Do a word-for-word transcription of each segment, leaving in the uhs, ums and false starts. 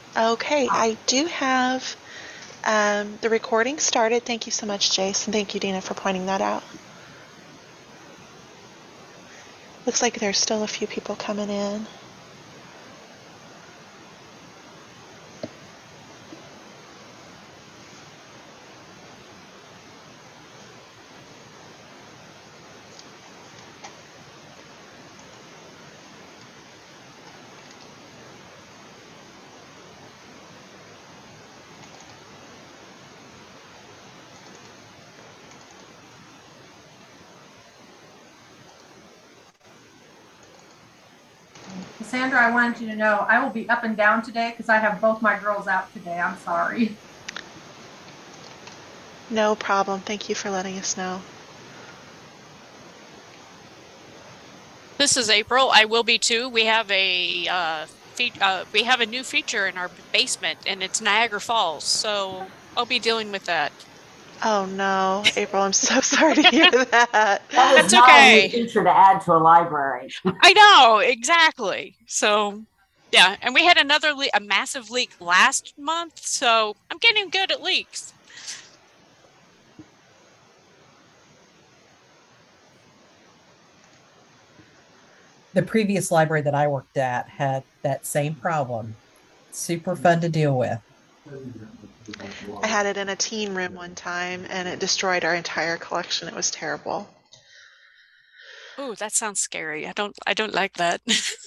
Okay, I do have um, the recording started. Thank you so much, Jason. Thank you, Dina, for pointing that out. Looks like there's still a few people coming in. Cassandra, I wanted you to know I will be up and down today because I have both my girls out today. I'm sorry. No problem. Thank you for letting us know. This is April. I will be too. We have a uh, fe- uh, we have a new feature in our basement, and it's Niagara Falls. So I'll be dealing with that. Oh no, April, I'm so sorry to hear that. That is That's not okay. a new feature to add to a library. I know, exactly. So, yeah, and we had another le- a massive leak last month, so I'm getting good at leaks. The previous library that I worked at had that same problem. Super fun to deal with. I had it in a teen room one time, and it destroyed our entire collection. It was terrible. Oh, that sounds scary. I don't I don't like that.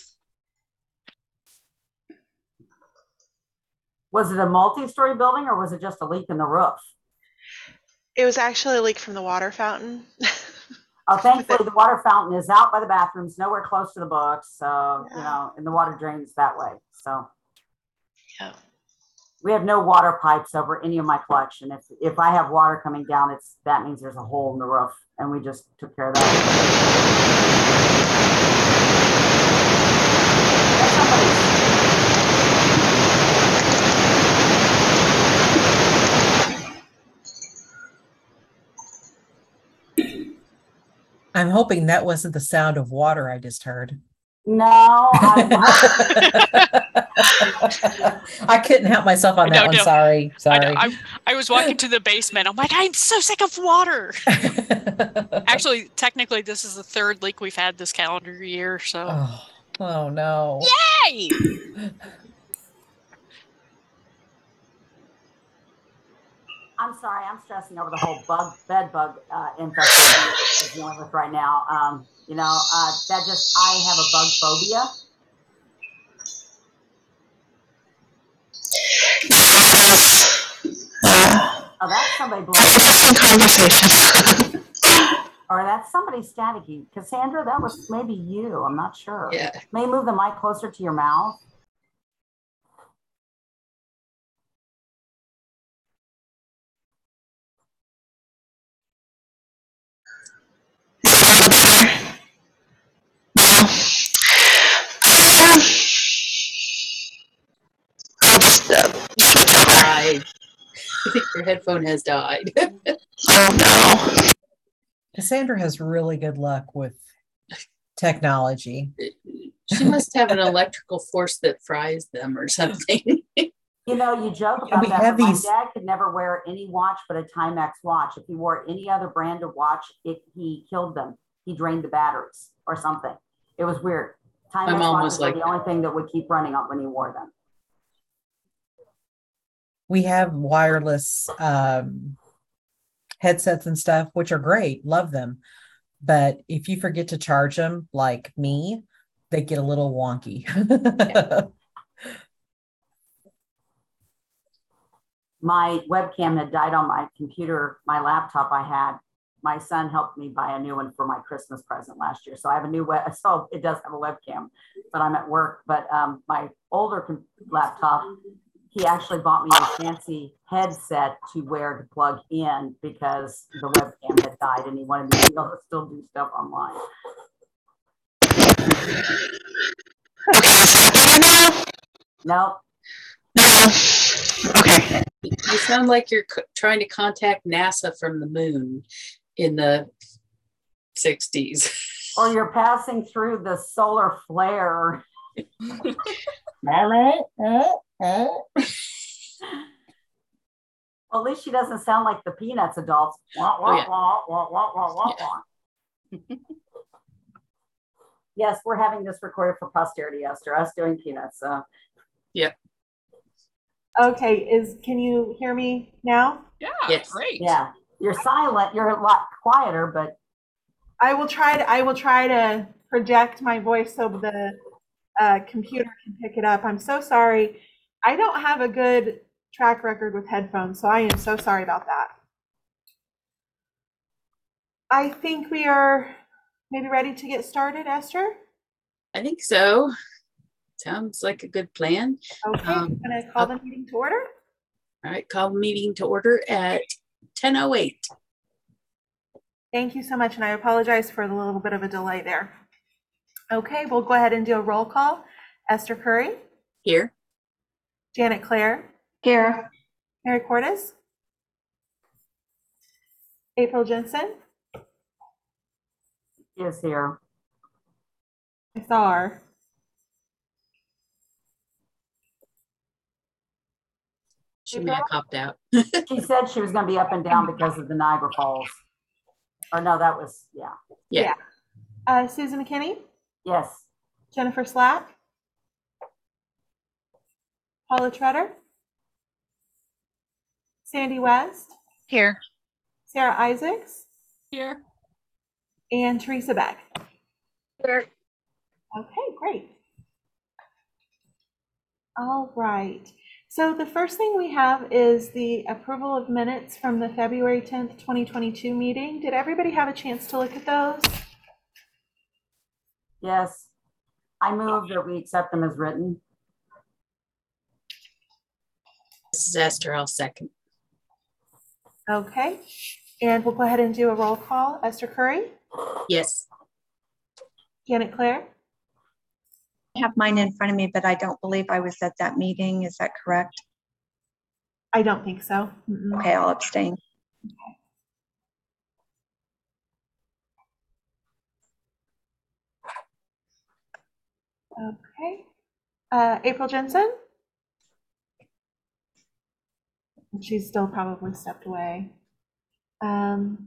Was it a multi-story building or was it just a leak in the roof? It was actually a leak from the water fountain. Oh, thankfully the water fountain is out by the bathrooms, nowhere close to the books. So, yeah. You know, and the water drains that way. So yeah. We have no water pipes over any of my collection. If if I have water coming down, it's that means there's a hole in the roof, and we just took care of that. I'm hoping that wasn't the sound of water I just heard. No, I'm I couldn't help myself on that no, one. No. Sorry, sorry. I, I, I was walking to the basement. I'm like, I'm so sick of water. Actually, technically, this is the third leak we've had this calendar year. So, oh, oh no! Yay! I'm sorry, I'm stressing over the whole bug, bed bug uh, infestation we're dealing with right now. Um, you know, uh, that just, I have a bug phobia. Oh, that's somebody blowing. Some conversation. Or that's somebody staticky. Cassandra, that was maybe you. I'm not sure. Yeah. May you move the mic closer to your mouth. Died. I think your headphone has died. Oh no. Cassandra has really good luck with technology. She must have an electrical force that fries them or something. You know, you joke about we that, have but these... my dad could never wear any watch but a Timex watch. If he wore any other brand of watch, it, he killed them. He drained the batteries or something. It was weird. Timex watches were like the only thing that would keep running up when he wore them. We have wireless um, headsets and stuff, which are great. Love them. But if you forget to charge them, like me, they get a little wonky. Yeah. My webcam had died on my computer, my laptop I had. My son helped me buy a new one for my Christmas present last year. So I have a new web, so it does have a webcam, but I'm at work. But um, my older laptop, he actually bought me a fancy headset to wear to plug in because the webcam had died and he wanted me to be able to still do stuff online. Nope. No. Okay. You sound like you're c- trying to contact NASA from the moon in the sixties. Or you're passing through the solar flare. Oh. Well, at least she doesn't sound like the Peanuts adults. Wah, wah, Oh, yeah. wah, wah, wah, wah, wah, Yeah. wah. Yes, we're having this recorded for posterity, Esther, us doing Peanuts. So. Yep. Okay, is can you hear me now? Yeah, Yes. great. Yeah, you're silent. You're a lot quieter, but I will try to I will try to project my voice so the uh, computer can pick it up. I'm so sorry. I don't have a good track record with headphones, so I am so sorry about that. I think we are maybe ready to get started, Esther. I think so. Sounds like a good plan. Okay, Um, I'm going to call the meeting to order. All right, call meeting to order at ten oh eight. Thank you so much, and I apologize for the little bit of a delay there. Okay, we'll go ahead and do a roll call. Esther Curry. Here. Janet Clare. Here. Mary Cordes. April Jensen. is here. Thar. She may have popped out. She said she was going to be up and down because of the Niagara Falls. Or no, that was, yeah. Yeah. Uh, Susan McKinney. Yes. Jennifer Slack. Paula Treader. Sandy West. Here. Sarah Isaacs. Here. And Teresa Beck. Here. Okay, great. All right. So the first thing we have is the approval of minutes from the February tenth, twenty twenty-two meeting. Did everybody have a chance to look at those? Yes. I move that we accept them as written. This is Esther. I'll second. Okay. And we'll go ahead and do a roll call. Esther Curry. Yes. Janet Clare. I have mine in front of me, but I don't believe I was at that meeting. Is that correct? I don't think so. Mm-mm. Okay, I'll abstain. Okay. Uh, April Jensen. She's still probably stepped away. Um,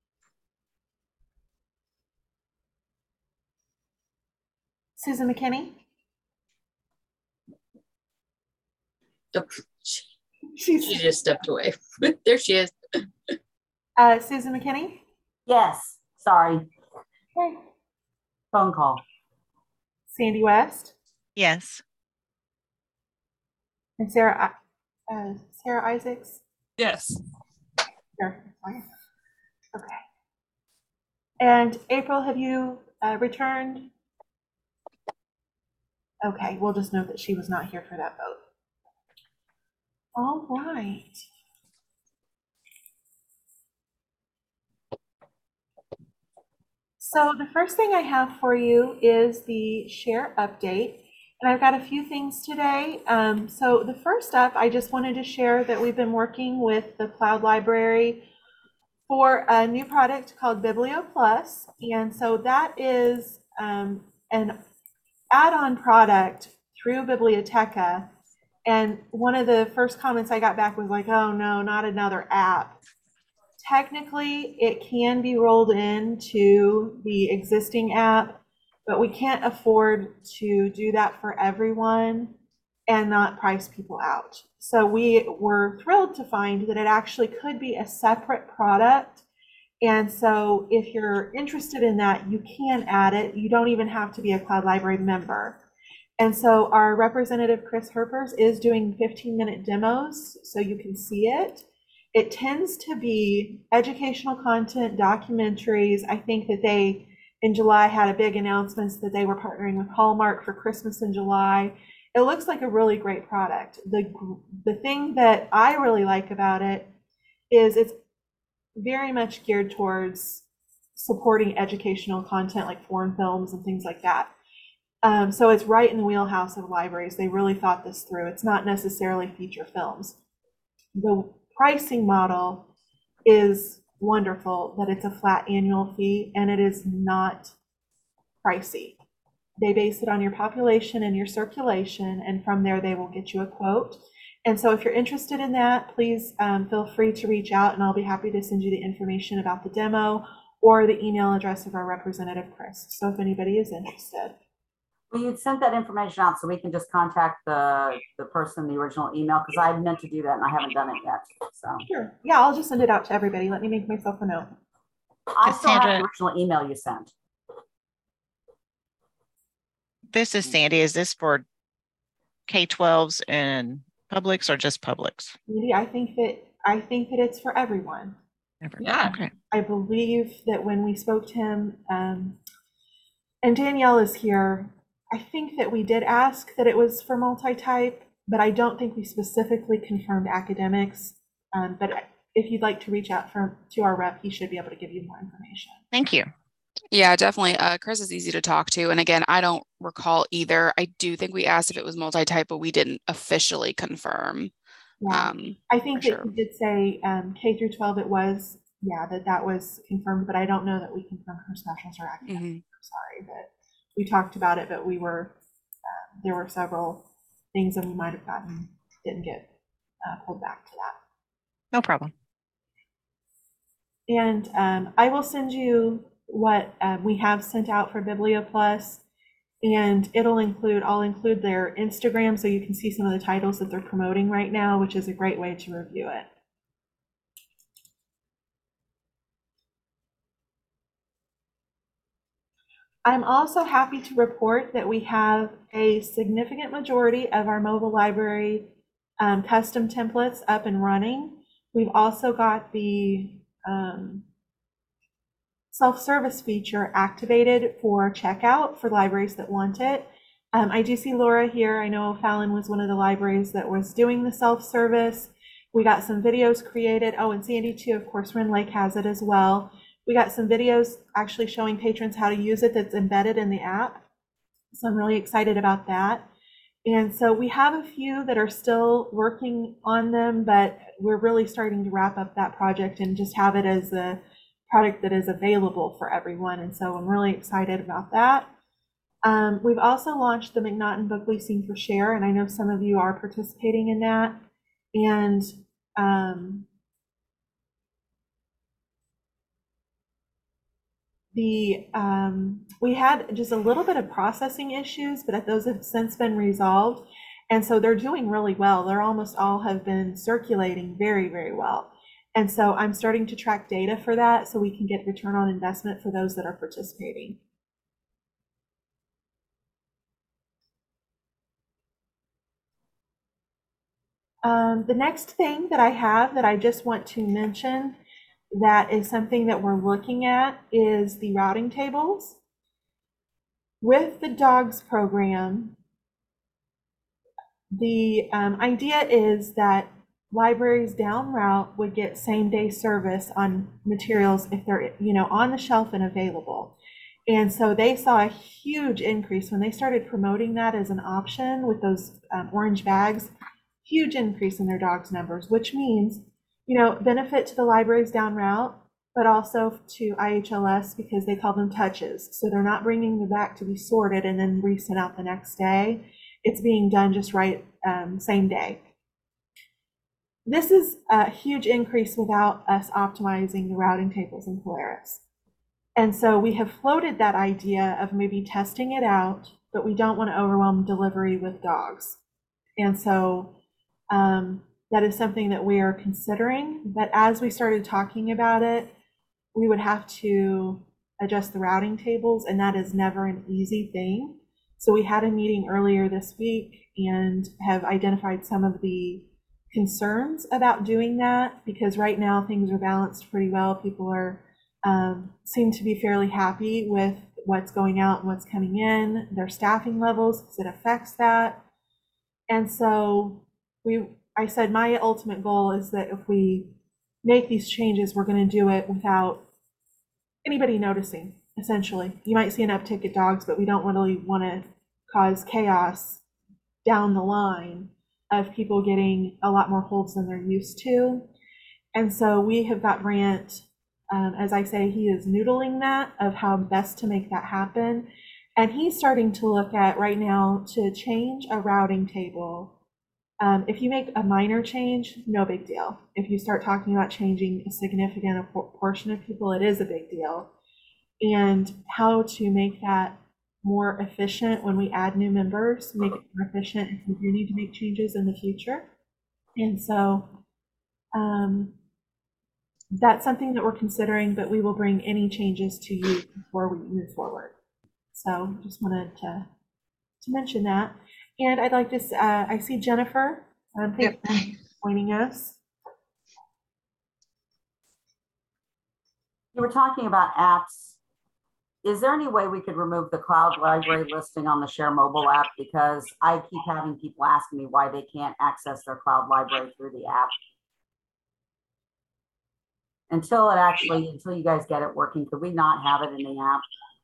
Susan McKinney. Oh, she, She's she just stepped away. There she is. uh, Susan McKinney. Yes. Sorry. Okay. Phone call. Sandy West Yes. and Sarah uh, Sarah Isaacs. Yes. Sure. Okay. And April, have you uh, returned? Okay, we'll just note that she was not here for that vote. All right. So the first thing I have for you is the share update. And I've got a few things today. Um, so the first up, I just wanted to share that we've been working with the Cloud Library for a new product called Biblio Plus. And so that is um, an add-on product through Biblioteca. And one of the first comments I got back was like, oh no, not another app. Technically, it can be rolled into the existing app, but we can't afford to do that for everyone and not price people out. So we were thrilled to find that it actually could be a separate product. And so if you're interested in that, you can add it. You don't even have to be a Cloud Library member. And so our representative, Chris Herpers, is doing fifteen minute demos so you can see it. It tends to be educational content, documentaries. I think that they, in July, had a big announcement that they were partnering with Hallmark for Christmas in July. It looks like a really great product. The, the thing that I really like about it is it's very much geared towards supporting educational content like foreign films and things like that. Um, so it's right in the wheelhouse of libraries. They really thought this through. It's not necessarily feature films. The pricing model is wonderful, that it's a flat annual fee and it is not pricey. they base it on your population and your circulation, and from there they will get you a quote. And so if you're interested in that, please um, feel free to reach out, and I'll be happy to send you the information about the demo or the email address of our representative, Chris. So if anybody is interested. Well, you'd sent that information out so we can just contact the, the person, the original email, because I meant to do that and I haven't done it yet. So Sure. Yeah, I'll just send it out to everybody. Let me make myself a note. I still have the Cassandra, original email you sent. this is Sandy. Is this for K twelves and Publix or just Publix? Maybe I think that I think that it's for everyone. Yeah. Okay. I believe that when we spoke to him, um, and Danielle is here, I think that we did ask that it was for multi-type, but I don't think we specifically confirmed academics. Um, but if you'd like to reach out for, to our rep, he should be able to give you more information. Thank you. Yeah, definitely. Uh, Chris is easy to talk to. And again, I don't recall either. I do think we asked if it was multi-type, but we didn't officially confirm. Yeah. Um, I think for that sure. he did say um, K through twelve it was, yeah, that that was confirmed, but I don't know that we confirmed her specials or academics. Mhm. I'm sorry, but we talked about it, but we were, uh, there were several things that we might have gotten, didn't get uh, pulled back to that. No problem. And um, I will send you what uh, we have sent out for BiblioPlus, and it'll include, I'll include their Instagram so you can see some of the titles that they're promoting right now, which is a great way to review it. I'm also happy to report that we have a significant majority of our mobile library um, custom templates up and running. We've also got the um, self-service feature activated for checkout for libraries that want it. Um, I do see Laura here. I know Fallon was one of the libraries that was doing the self-service. We got some videos created. Oh, and Sandy too, of course, Rend Lake has it as well. We got some videos actually showing patrons how to use it that's embedded in the app. So I'm really excited about that. And so we have a few that are still working on them, but we're really starting to wrap up that project and just have it as a product that is available for everyone. And so I'm really excited about that. Um, we've also launched the McNaughton Book Leasing for Share, and I know some of you are participating in that. And um, the um, we had just a little bit of processing issues, but those have since been resolved. And so they're doing really well. They're almost all have been circulating very, very well. And so I'm starting to track data for that so we can get return on investment for those that are participating. Um, the next thing that I have that I just want to mention that is something that we're looking at is the routing tables. With the dogs program, the um, idea is that libraries down route would get same day service on materials if they're, you know, on the shelf and available. And so they saw a huge increase when they started promoting that as an option with those um, orange bags, huge increase in their dogs numbers, which means, you know, benefit to the libraries down route, but also to I H L S because they call them touches. So they're not bringing them back to be sorted and then resent out the next day. It's being done just right um, same day. This is a huge increase without us optimizing the routing tables in Polaris. And so we have floated that idea of maybe testing it out, but we don't want to overwhelm delivery with dogs. And so um, that is something that we are considering. But as we started talking about it, we would have to adjust the routing tables, and that is never an easy thing. So we had a meeting earlier this week and have identified some of the concerns about doing that, because right now things are balanced pretty well. People are um, seem to be fairly happy with what's going out and what's coming in, their staffing levels, because it affects that. And so we, I said my ultimate goal is that if we make these changes, we're going to do it without anybody noticing. Essentially, you might see an uptick at dogs, but we don't really want to cause chaos down the line of people getting a lot more holds than they're used to. And so we have got Brant, um, as I say, he is noodling that of how best to make that happen. And he's starting to look at right now to change a routing table. Um, if you make a minor change, no big deal. If you start talking about changing a significant portion of people, it is a big deal. And how to make that more efficient when we add new members, make it more efficient if we do need to make changes in the future. And so um, that's something that we're considering, but we will bring any changes to you before we move forward. So just wanted to, to mention that. And I'd like to, uh, I see Jennifer, um, thank you for joining us. You were talking about apps. Is there any way we could remove the cloud library listing on the Share mobile app? Because I keep having people ask me why they can't access their cloud library through the app. Until it actually, until you guys get it working, could we not have it in the app?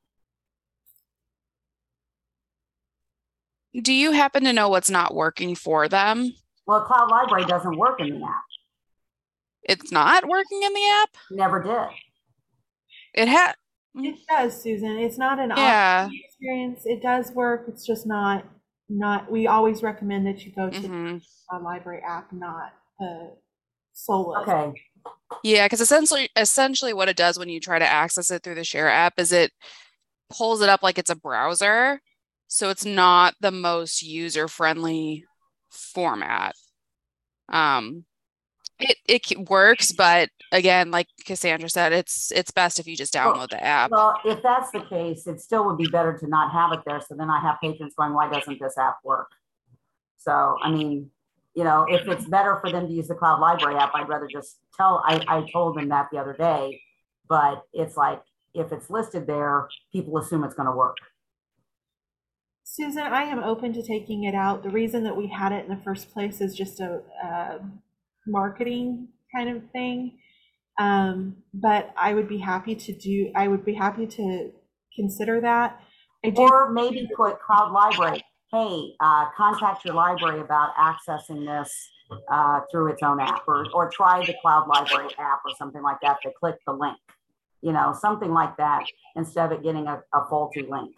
Do you happen to know what's not working for them? Well, cloud library doesn't work in the app. It's not working in the app? Never did. It had. It does, Susan. It's not an Yeah. awesome experience. It does work. It's just not, not, we always recommend that you go to Mm-hmm. the library app, not the solo. Okay. Yeah, because essentially, essentially what it does when you try to access it through the Share app is it pulls it up like it's a browser. So it's not the most user-friendly format. Um, it it works, but again, like Cassandra said, it's it's best if you just download well, the app. Well, if that's the case, it still would be better to not have it there. So then I have patrons going, why doesn't this app work? So, I mean, you know, if it's better for them to use the cloud library app, I'd rather just tell, I, I told them that the other day, but it's like, if it's listed there, people assume it's going to work. Susan, I am open to taking it out. The reason that we had it in the first place is just a, a marketing kind of thing. Um, but I would be happy to do, I would be happy to consider that. I do, or maybe put cloud library. Hey, uh, contact your library about accessing this uh, through its own app, or, or try the cloud library app or something like that. They click the link, you know, something like that, instead of it getting a, a faulty link.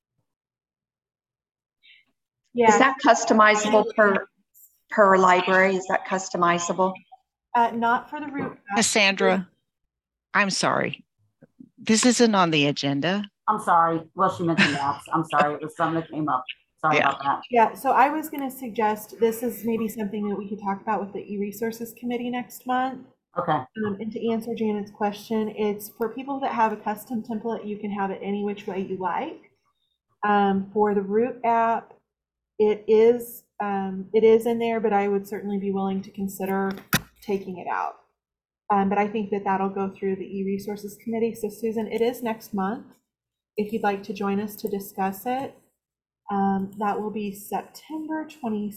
yeah. Is that customizable per, per library? Is that customizable? Uh, not for the root. Cassandra, I'm sorry. This isn't on the agenda. I'm sorry. Well, she mentioned apps. I'm sorry. It was something that came up. Sorry Yeah. about that. Yeah, so I was going to suggest this is maybe something that we could talk about with the e-resources committee next month. Okay. Um, and to answer Janet's question, it's for people that have a custom template, you can have it any which way you like. Um, for the root app, it is um, it is in there, but I would certainly be willing to consider taking it out. Um, but I think that that'll go through the e-resources committee. So Susan, it is next month. If you'd like to join us to discuss it, um, that will be September twentieth.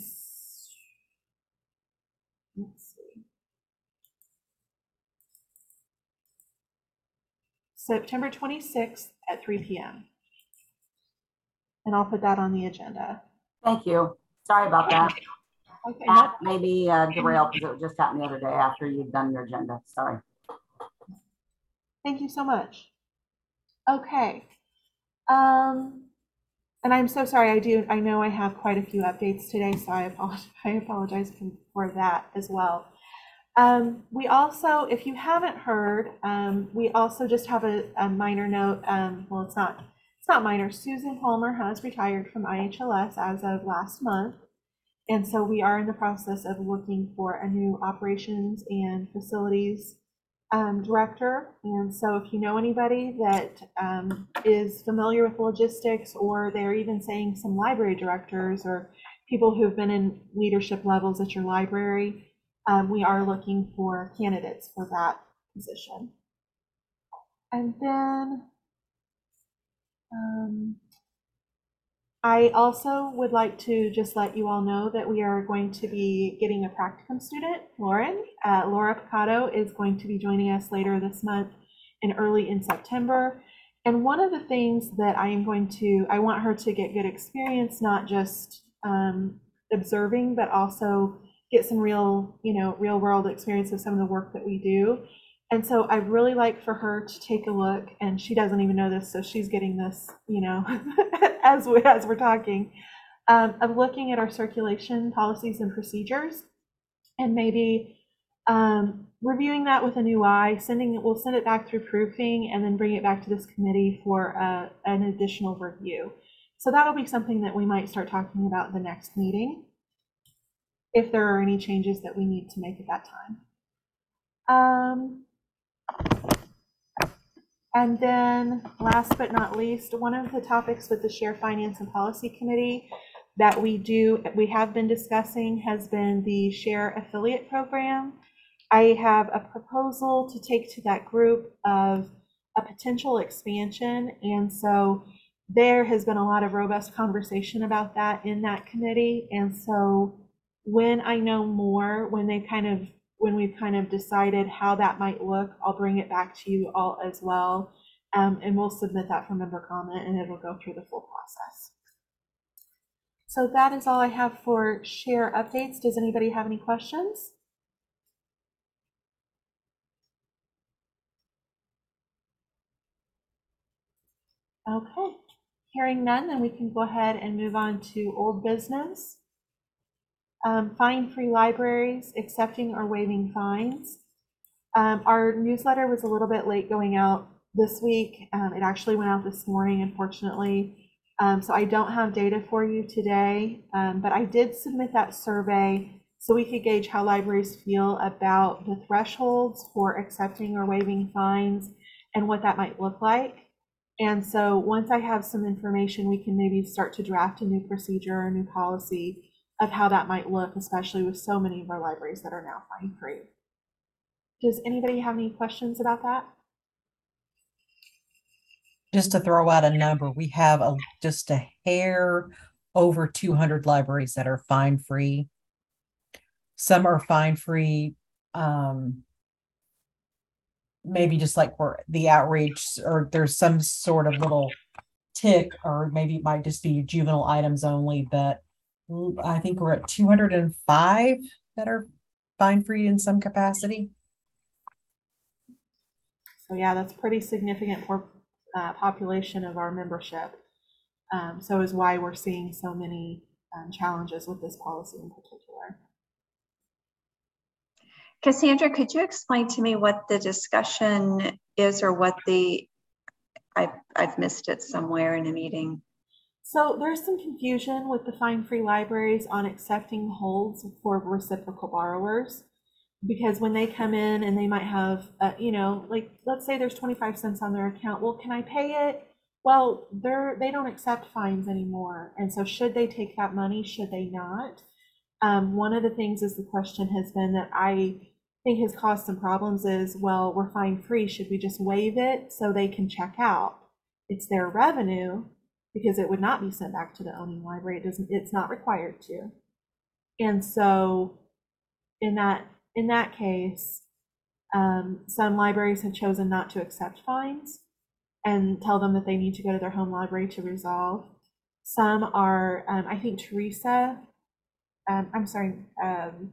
Let's see. September twenty-sixth at three p m And I'll put that on the agenda. Thank you. Sorry about that. Okay. That maybe uh, derailed because it just happened the other day after you'd done your agenda. Sorry. Thank you so much. Okay. Um, and I'm so sorry. I do. I know I have quite a few updates today, so I apologize. I apologize for that as well. Um, we also, if you haven't heard, um, we also just have a, a minor note. Um, well, it's not. It's not minor. Susan Palmer has retired from I H L S as of last month. And so we are in the process of looking for a new operations and facilities um, director. And so if you know anybody that um, is familiar with logistics, or they're even saying some library directors or people who've been in leadership levels at your library, um, we are looking for candidates for that position. And then um, I also would like to just let you all know that we are going to be getting a practicum student, Lauren. Uh, Laura Picado is going to be joining us later this month and early in September. And one of the things that I am going to, I want her to get good experience, not just um, observing, but also get some real, you know, real world experience of some of the work that we do. And so I'd really like for her to take a look, and she doesn't even know this, so she's getting this, you know, as, we, as we're talking, um, of looking at our circulation policies and procedures, and maybe um, reviewing that with a new eye, sending it, we'll send it back through proofing, and then bring it back to this committee for uh, an additional review. So that'll be something that we might start talking about in the next meeting, if there are any changes that we need to make at that time. Um, And then last but not least, one of the topics with the Share Finance and Policy Committee that we do, we have been discussing has been the Share Affiliate Program. I have a proposal to take to that group of a potential expansion. And so there has been a lot of robust conversation about that in that committee. And so when I know more, when they kind of when we've kind of decided how that might look, I'll bring it back to you all as well. Um, and we'll submit that for member comment, and it'll go through the full process. So that is all I have for share updates. Does anybody have any questions? Okay, hearing none, then we can go ahead and move on to old business. Um, fine-free libraries, accepting or waiving fines. Um, our newsletter was a little bit late going out this week. Um, it actually went out this morning, unfortunately. Um, so I don't have data for you today, um, but I did submit that survey so we could gauge how libraries feel about the thresholds for accepting or waiving fines and what that might look like. And so once I have some information, we can maybe start to draft a new procedure or a new policy of how that might look, especially with so many of our libraries that are now fine-free. Does anybody have any questions about that? Just to throw out a number, we have a, just a hair over two hundred libraries that are fine-free. Some are fine-free, um, maybe just like for the outreach, or there's some sort of little tick, or maybe it might just be juvenile items only, but I think we're at two hundred five that are fine-free in some capacity. So yeah, that's pretty significant for uh, population of our membership. Um, so is why we're seeing so many um, challenges with this policy in particular. Cassandra, could you explain to me what the discussion is, or what the, I've, I've missed it somewhere in a meeting. So there's some confusion with the fine-free libraries on accepting holds for reciprocal borrowers, because when they come in and they might have, uh, you know, like, let's say there's twenty-five cents on their account. Well, can I pay it? Well, they're, they don't accept fines anymore. And so should they take that money? Should they not? Um, one of the things is the question has been that I think has caused some problems is, well, we're fine-free. Should we just waive it so they can check out? It's their revenue, because it would not be sent back to the owning library. It doesn't, it's not required to. And so in that, in that case, um, some libraries have chosen not to accept fines and tell them that they need to go to their home library to resolve. Some are, um, I think Teresa, um, I'm sorry, um,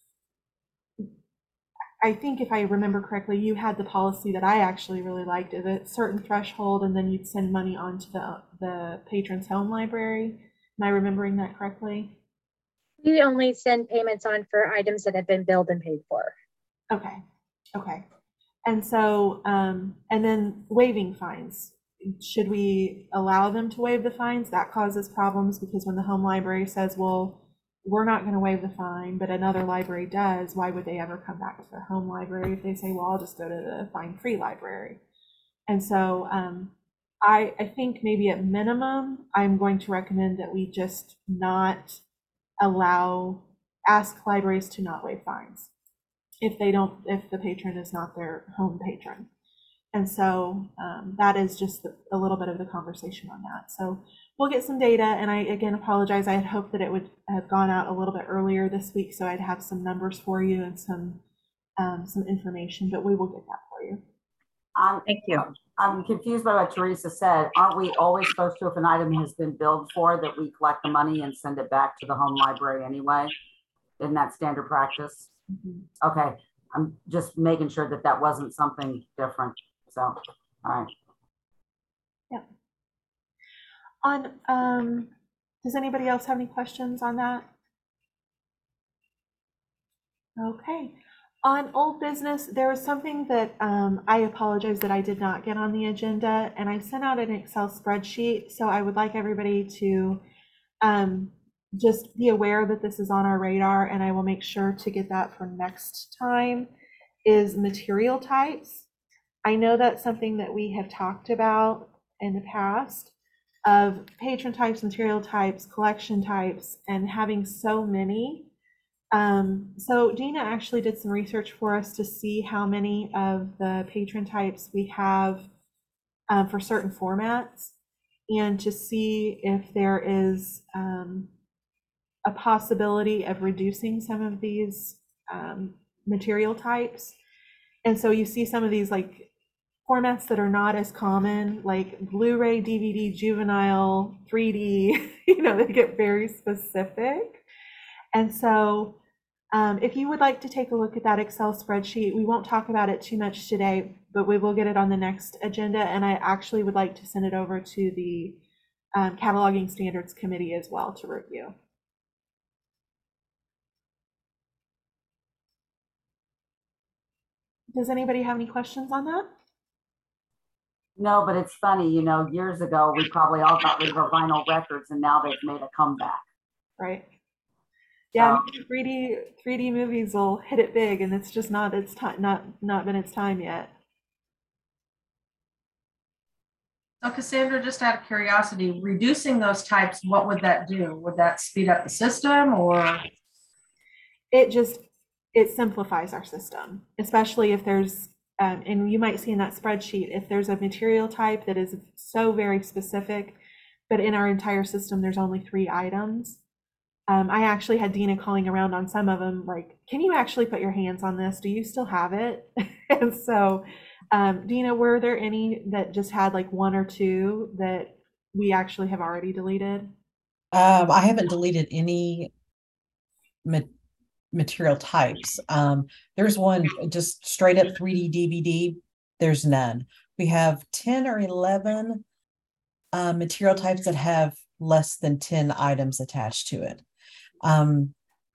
I think if I remember correctly, you had the policy that I actually really liked, of a certain threshold, and then you'd send money on to the, the patron's home library. Am I remembering that correctly? We only send payments on for items that have been billed and paid for. Okay, okay. And so, um, and then waiving fines. Should we allow them to waive the fines? That causes problems, because when the home library says, well, we're not going to waive the fine, but another library does, why would they ever come back to their home library if they say, well, I'll just go to the fine-free library? And so um, I, I think maybe at minimum, I'm going to recommend that we just not allow, ask libraries to not waive fines if they don't, if the patron is not their home patron. And so um, that is just the, a little bit of the conversation on that. So we'll get some data, and I again apologize. I had hoped that it would have gone out a little bit earlier this week, so I'd have some numbers for you and some um, some information, but we will get that for you. Um, Thank you. I'm confused by what Teresa said. Aren't we always supposed to, if an item has been billed for, that we collect the money and send it back to the home library anyway? Isn't that standard practice? Mm-hmm. Okay. I'm just making sure that that wasn't something different. So, all right. Yeah. On, um, does anybody else have any questions on that? Okay. On old business, there was something that um, I apologize that I did not get on the agenda, and I sent out an Excel spreadsheet. So I would like everybody to um, just be aware that this is on our radar, and I will make sure to get that for next time, is material types. I know that's something that we have talked about in the past, of patron types, material types, collection types, and having so many. Um, so Dina actually did some research for us to see how many of the patron types we have um, for certain formats, and to see if there is um, a possibility of reducing some of these um, material types. And so you see some of these like formats that are not as common, like Blu-ray, D V D, juvenile, three D, you know, they get very specific. And so um, if you would like to take a look at that Excel spreadsheet, we won't talk about it too much today, but we will get it on the next agenda. And I actually would like to send it over to the um, Cataloging Standards Committee as well to review. Does anybody have any questions on that? No, but it's funny, you know, years ago, we probably all got rid of our vinyl records, and now they've made a comeback. Right. Yeah, So, three D three D movies will hit it big, and it's just not its time, not not been its time yet. So Cassandra, just out of curiosity, reducing those types, what would that do? Would that speed up the system, or? It just, it simplifies our system, especially if there's, um, and you might see in that spreadsheet, if there's a material type that is so very specific, but in our entire system, there's only three items. Um, I actually had Dina calling around on some of them, like, can you actually put your hands on this? Do you still have it? And so, um, Dina, were there any that just had like one or two that we actually have already deleted? Um, I haven't deleted any ma- material types. Um, there's one just straight up three D D V D. There's none. We have ten or eleven uh, material types that have less than ten items attached to it. Um,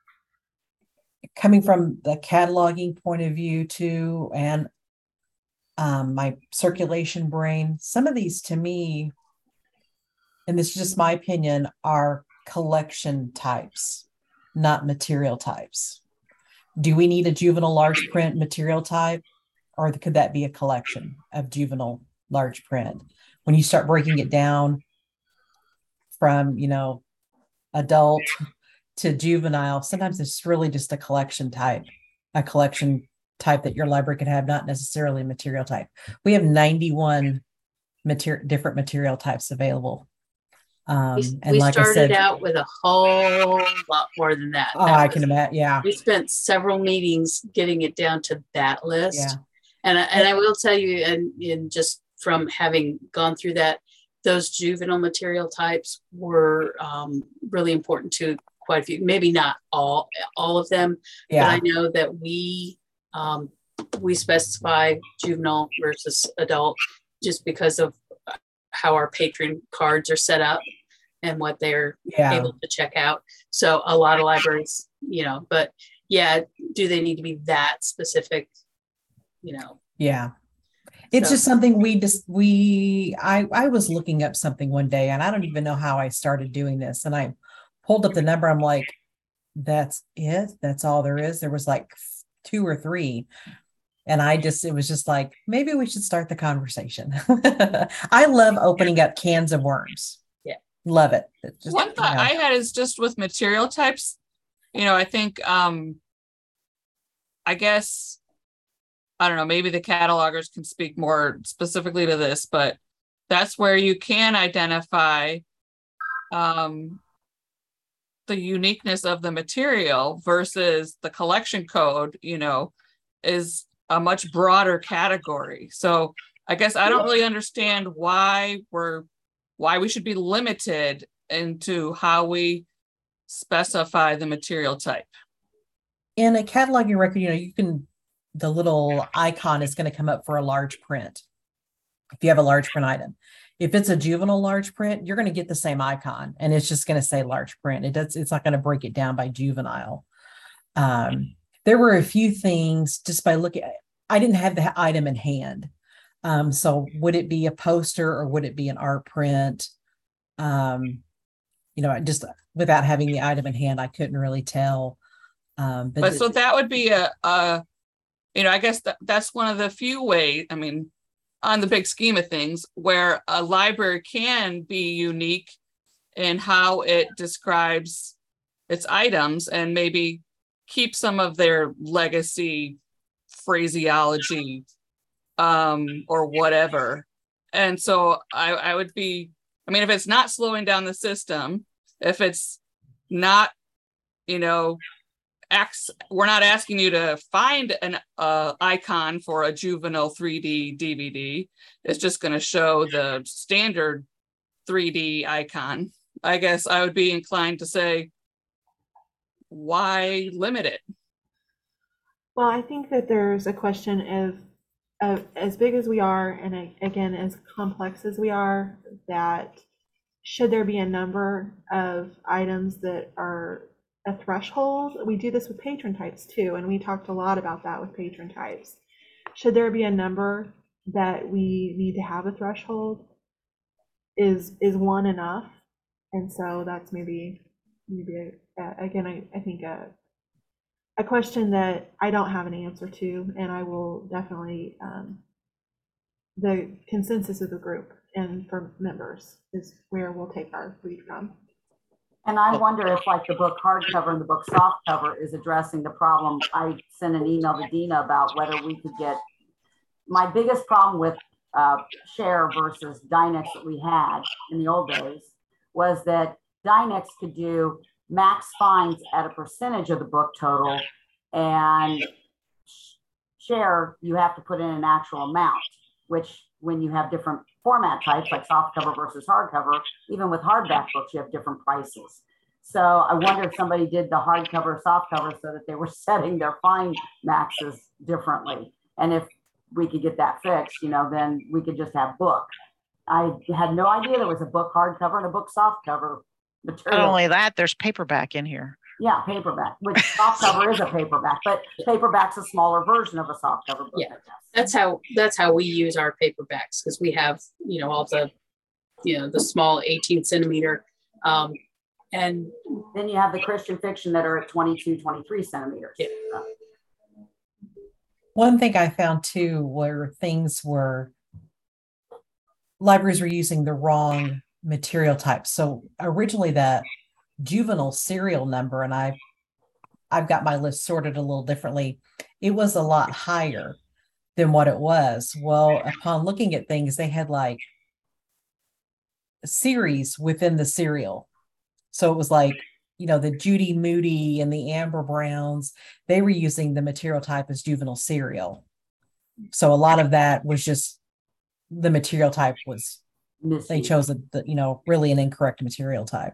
coming from the cataloging point of view too, and um, my circulation brain, some of these to me, and this is just my opinion, are collection types, not material types. Do we need a juvenile large print material type, or could that be a collection of juvenile large print? When you start breaking it down from, you know, adult to juvenile, sometimes it's really just a collection type, a collection type that your library could have, not necessarily a material type. We have ninety-one material, different material types available. Um, We, and we like I started said, out with a whole lot more than that. oh, That I was- can imagine. Yeah. We spent several meetings getting it down to that list. Yeah. And, I- and I will tell you, and, and just from having gone through that, those juvenile material types were um, really important to quite a few, maybe not all, all of them, Yeah. but I know that we, um, we specify juvenile versus adult just because of how our patron cards are set up and what they're Yeah. able to check out. So a lot of libraries, you know, but yeah, do they need to be that specific? You know, Yeah. It's So- just something we just, we, I, I was looking up something one day, and I don't even know how I started doing this. And I pulled up the number. I'm like, that's it. That's all there is. There was like two or three. And I just, it was just like, maybe we should start the conversation. I love opening up cans of worms. Yeah. Love it. It's just, One you thought know. I had is just with material types, you know, I think, um, I guess, I don't know, maybe the catalogers can speak more specifically to this, but that's where you can identify um, the uniqueness of the material versus the collection code, you know, is a much broader category. So I guess I don't really understand why we're, why we should be limited into how we specify the material type. In a cataloging record, you know, you can the little icon is going to come up for a large print. If you have a large print item, if it's a juvenile large print, you're going to get the same icon and it's just going to say large print. It does, it's not going to break it down by juvenile. Um, there were a few things just by looking, I didn't have the item in hand. Um, so would it be a poster or would it be an art print? Um, you know, just without having the item in hand, I couldn't really tell. Um, but, But so that would be a, a you know, I guess that, that's one of the few ways, I mean, on the big scheme of things, where a library can be unique in how it describes its items and maybe keep some of their legacy phraseology um, or whatever. And so I, I would be, I mean, if it's not slowing down the system, if it's not, you know, X, we're not asking you to find an uh, icon for a juvenile three D D V D. It's just going to show the standard three D icon. I guess I would be inclined to say, why limit it? Well, I think that there's a question of, of as big as we are, and a- again, as complex as we are, that should there be a number of items that are a threshold? We do this with patron types too, and we talked a lot about that with patron types. Should there be a number that we need to have a threshold? Is is one enough? And so that's maybe maybe a, again, I, I think a a question that I don't have an answer to, and I will definitely um, the consensus of the group and for members is where we'll take our lead from. And I wonder if like the book hardcover and the book softcover is addressing the problem. I sent an email to Dina about whether we could get, my biggest problem with uh, Share versus Dynex that we had in the old days was that Dynex could do max fines at a percentage of the book total, and Share, you have to put in an actual amount, which when you have different format types like softcover versus hardcover, even with hardback books, you have different prices. So I wonder if somebody did the hardcover, softcover so that they were setting their fine maxes differently. And if we could get that fixed, you know, then we could just have book. I had no idea there was a book hardcover and a book softcover material. Not only that, there's paperback in here. Yeah, paperback, which softcover is a paperback, but paperback's a smaller version of a softcover book. Yeah, that's how that's how we use our paperbacks, because we have, you know, all the, you know, the small eighteen centimeter, um, and then you have the Christian fiction that are at twenty-two, twenty-three centimeters. Yeah. One thing I found too, where things were, libraries were using the wrong material type. So originally that juvenile serial number, and I, I've got my list sorted a little differently, it was a lot higher than what it was. Well, upon looking at things, they had like a series within the serial. So it was like, you know, the Judy Moody and the Amber Browns, they were using the material type as juvenile serial. So a lot of that was just the material type was, they chose a, the, you know, really an incorrect material type.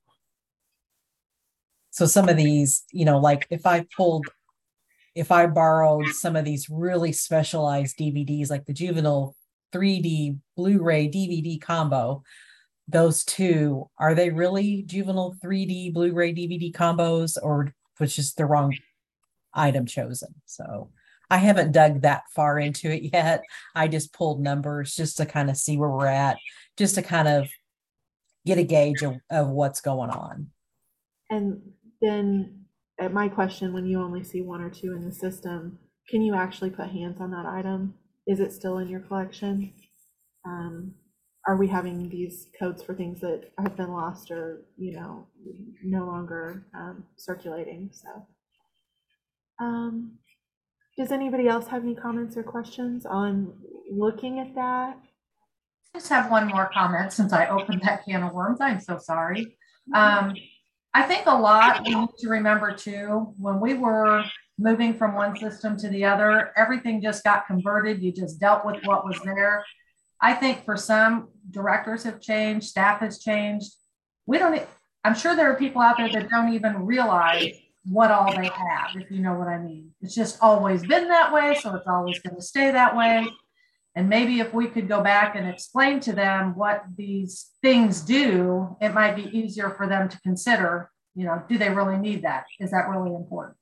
So some of these, you know, like if I pulled, if I borrowed some of these really specialized D V Ds, like the juvenile three D Blu-ray D V D combo, those two, are they really juvenile three D Blu-ray D V D combos, or was just the wrong item chosen? So I haven't dug that far into it yet. I just pulled numbers just to kind of see where we're at, just to kind of get a gauge of, of what's going on. And then at my question, when you only see one or two in the system, can you actually put hands on that item? Is it still in your collection? Um, are we having these codes for things that have been lost or, you know, no longer um, circulating? So um, does anybody else have any comments or questions on looking at that? I just have one more comment since I opened that can of worms. I'm so sorry. Um, I think a lot we need to remember too, when we were moving from one system to the other, everything just got converted. You just dealt with what was there. I think for some, directors have changed, staff has changed. We don't, I'm sure there are people out there that don't even realize what all they have, if you know what I mean. It's just always been that way, so it's always going to stay that way. And maybe if we could go back and explain to them what these things do, it might be easier for them to consider, you know, do they really need that? Is that really important?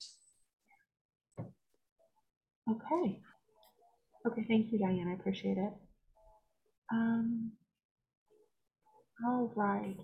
Okay. Okay, thank you, Diane. I appreciate it. Um, all right.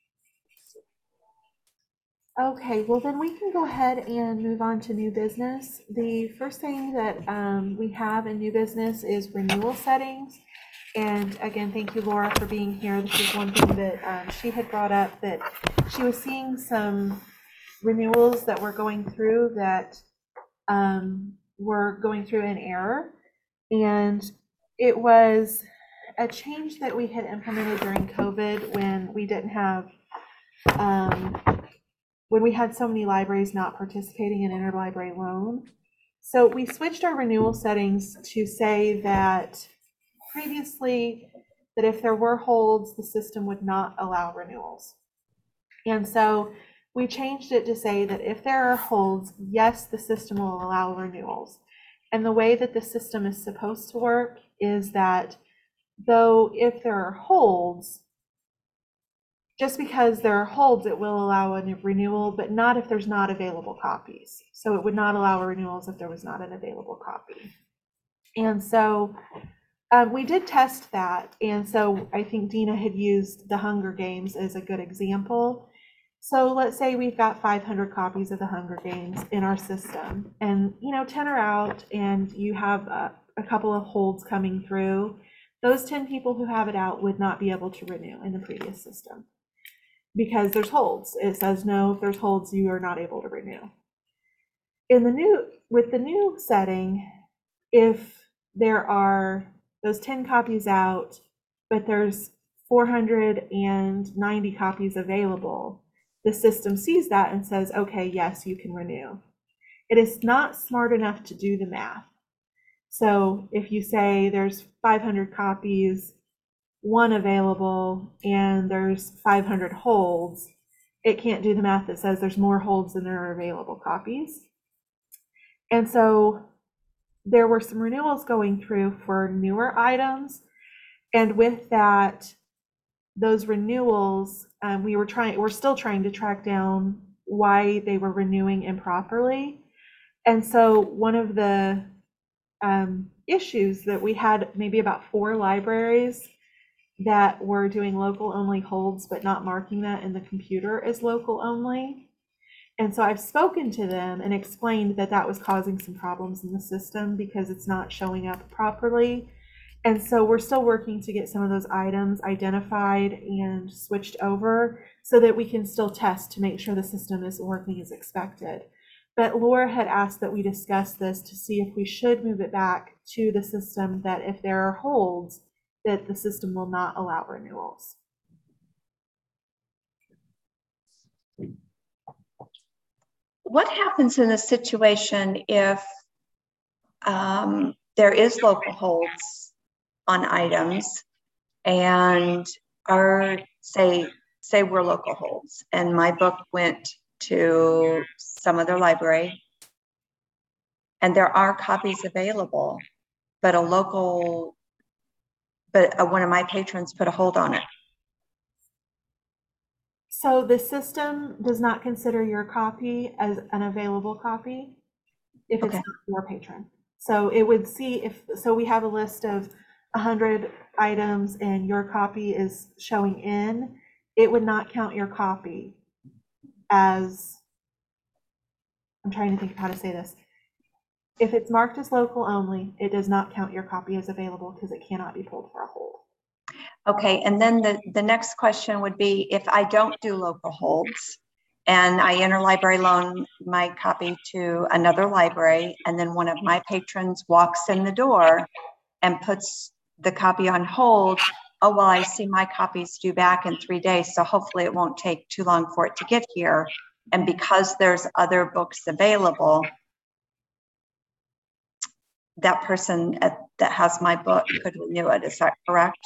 Okay, well then we can go ahead and move on to new business. The first thing that um, we have in new business is renewal settings. And again, thank you, Laura, for being here. This is one thing that um, she had brought up, that she was seeing some renewals that were going through that um, were going through in error. And it was a change that we had implemented during COVID when we didn't have um, when we had so many libraries not participating in interlibrary loan. So we switched our renewal settings to say that previously that if there were holds, the system would not allow renewals. And so we changed it to say that if there are holds, yes, the system will allow renewals. And the way that the system is supposed to work is that though if there are holds, just because there are holds, it will allow a renewal, but not if there's not available copies. So it would not allow renewals if there was not an available copy. And so um, we did test that. And so I think Dina had used the Hunger Games as a good example. So let's say we've got five hundred copies of the Hunger Games in our system, and you know, ten are out, and you have a, a couple of holds coming through. Those ten people who have it out would not be able to renew in the previous system, because there's holds. It says no, if there's holds, you are not able to renew. In the new, with the new setting, if there are those ten copies out, but there's four hundred ninety copies available, the system sees that and says, okay, yes, you can renew. It is not smart enough to do the math. So if you say there's five hundred copies, one available, and there's five hundred holds, it can't do the math that says there's more holds than there are available copies. And so there were some renewals going through for newer items. And with that, those renewals, um, we were trying, we're still trying to track down why they were renewing improperly. And so one of the um, issues that we had, maybe about four libraries that were doing local only holds, but not marking that in the computer as local only. And so I've spoken to them and explained that that was causing some problems in the system because it's not showing up properly. And so we're still working to get some of those items identified and switched over so that we can still test to make sure the system is working as expected. But Laura had asked that we discuss this to see if we should move it back to the system, that if there are holds, that the system will not allow renewals. What happens in a situation if um, there is local holds on items and are, say, say we're local holds and my book went to some other library and there are copies available, but a local, but uh, one of my patrons put a hold on it? So the system does not consider your copy as an available copy if it's Okay. not your patron. So it would see if, so we have a list of one hundred items and your copy is showing in, it would not count your copy as, I'm trying to think of how to say this. If it's marked as local only, it does not count your copy as available because it cannot be pulled for a hold. Okay, and then the, the next question would be, if I don't do local holds and I interlibrary loan my copy to another library, and then one of my patrons walks in the door and puts the copy on hold, oh, well, I see my copy's due back in three days, so hopefully it won't take too long for it to get here. And because there's other books available, that person at, that has my book could renew it. Is that correct?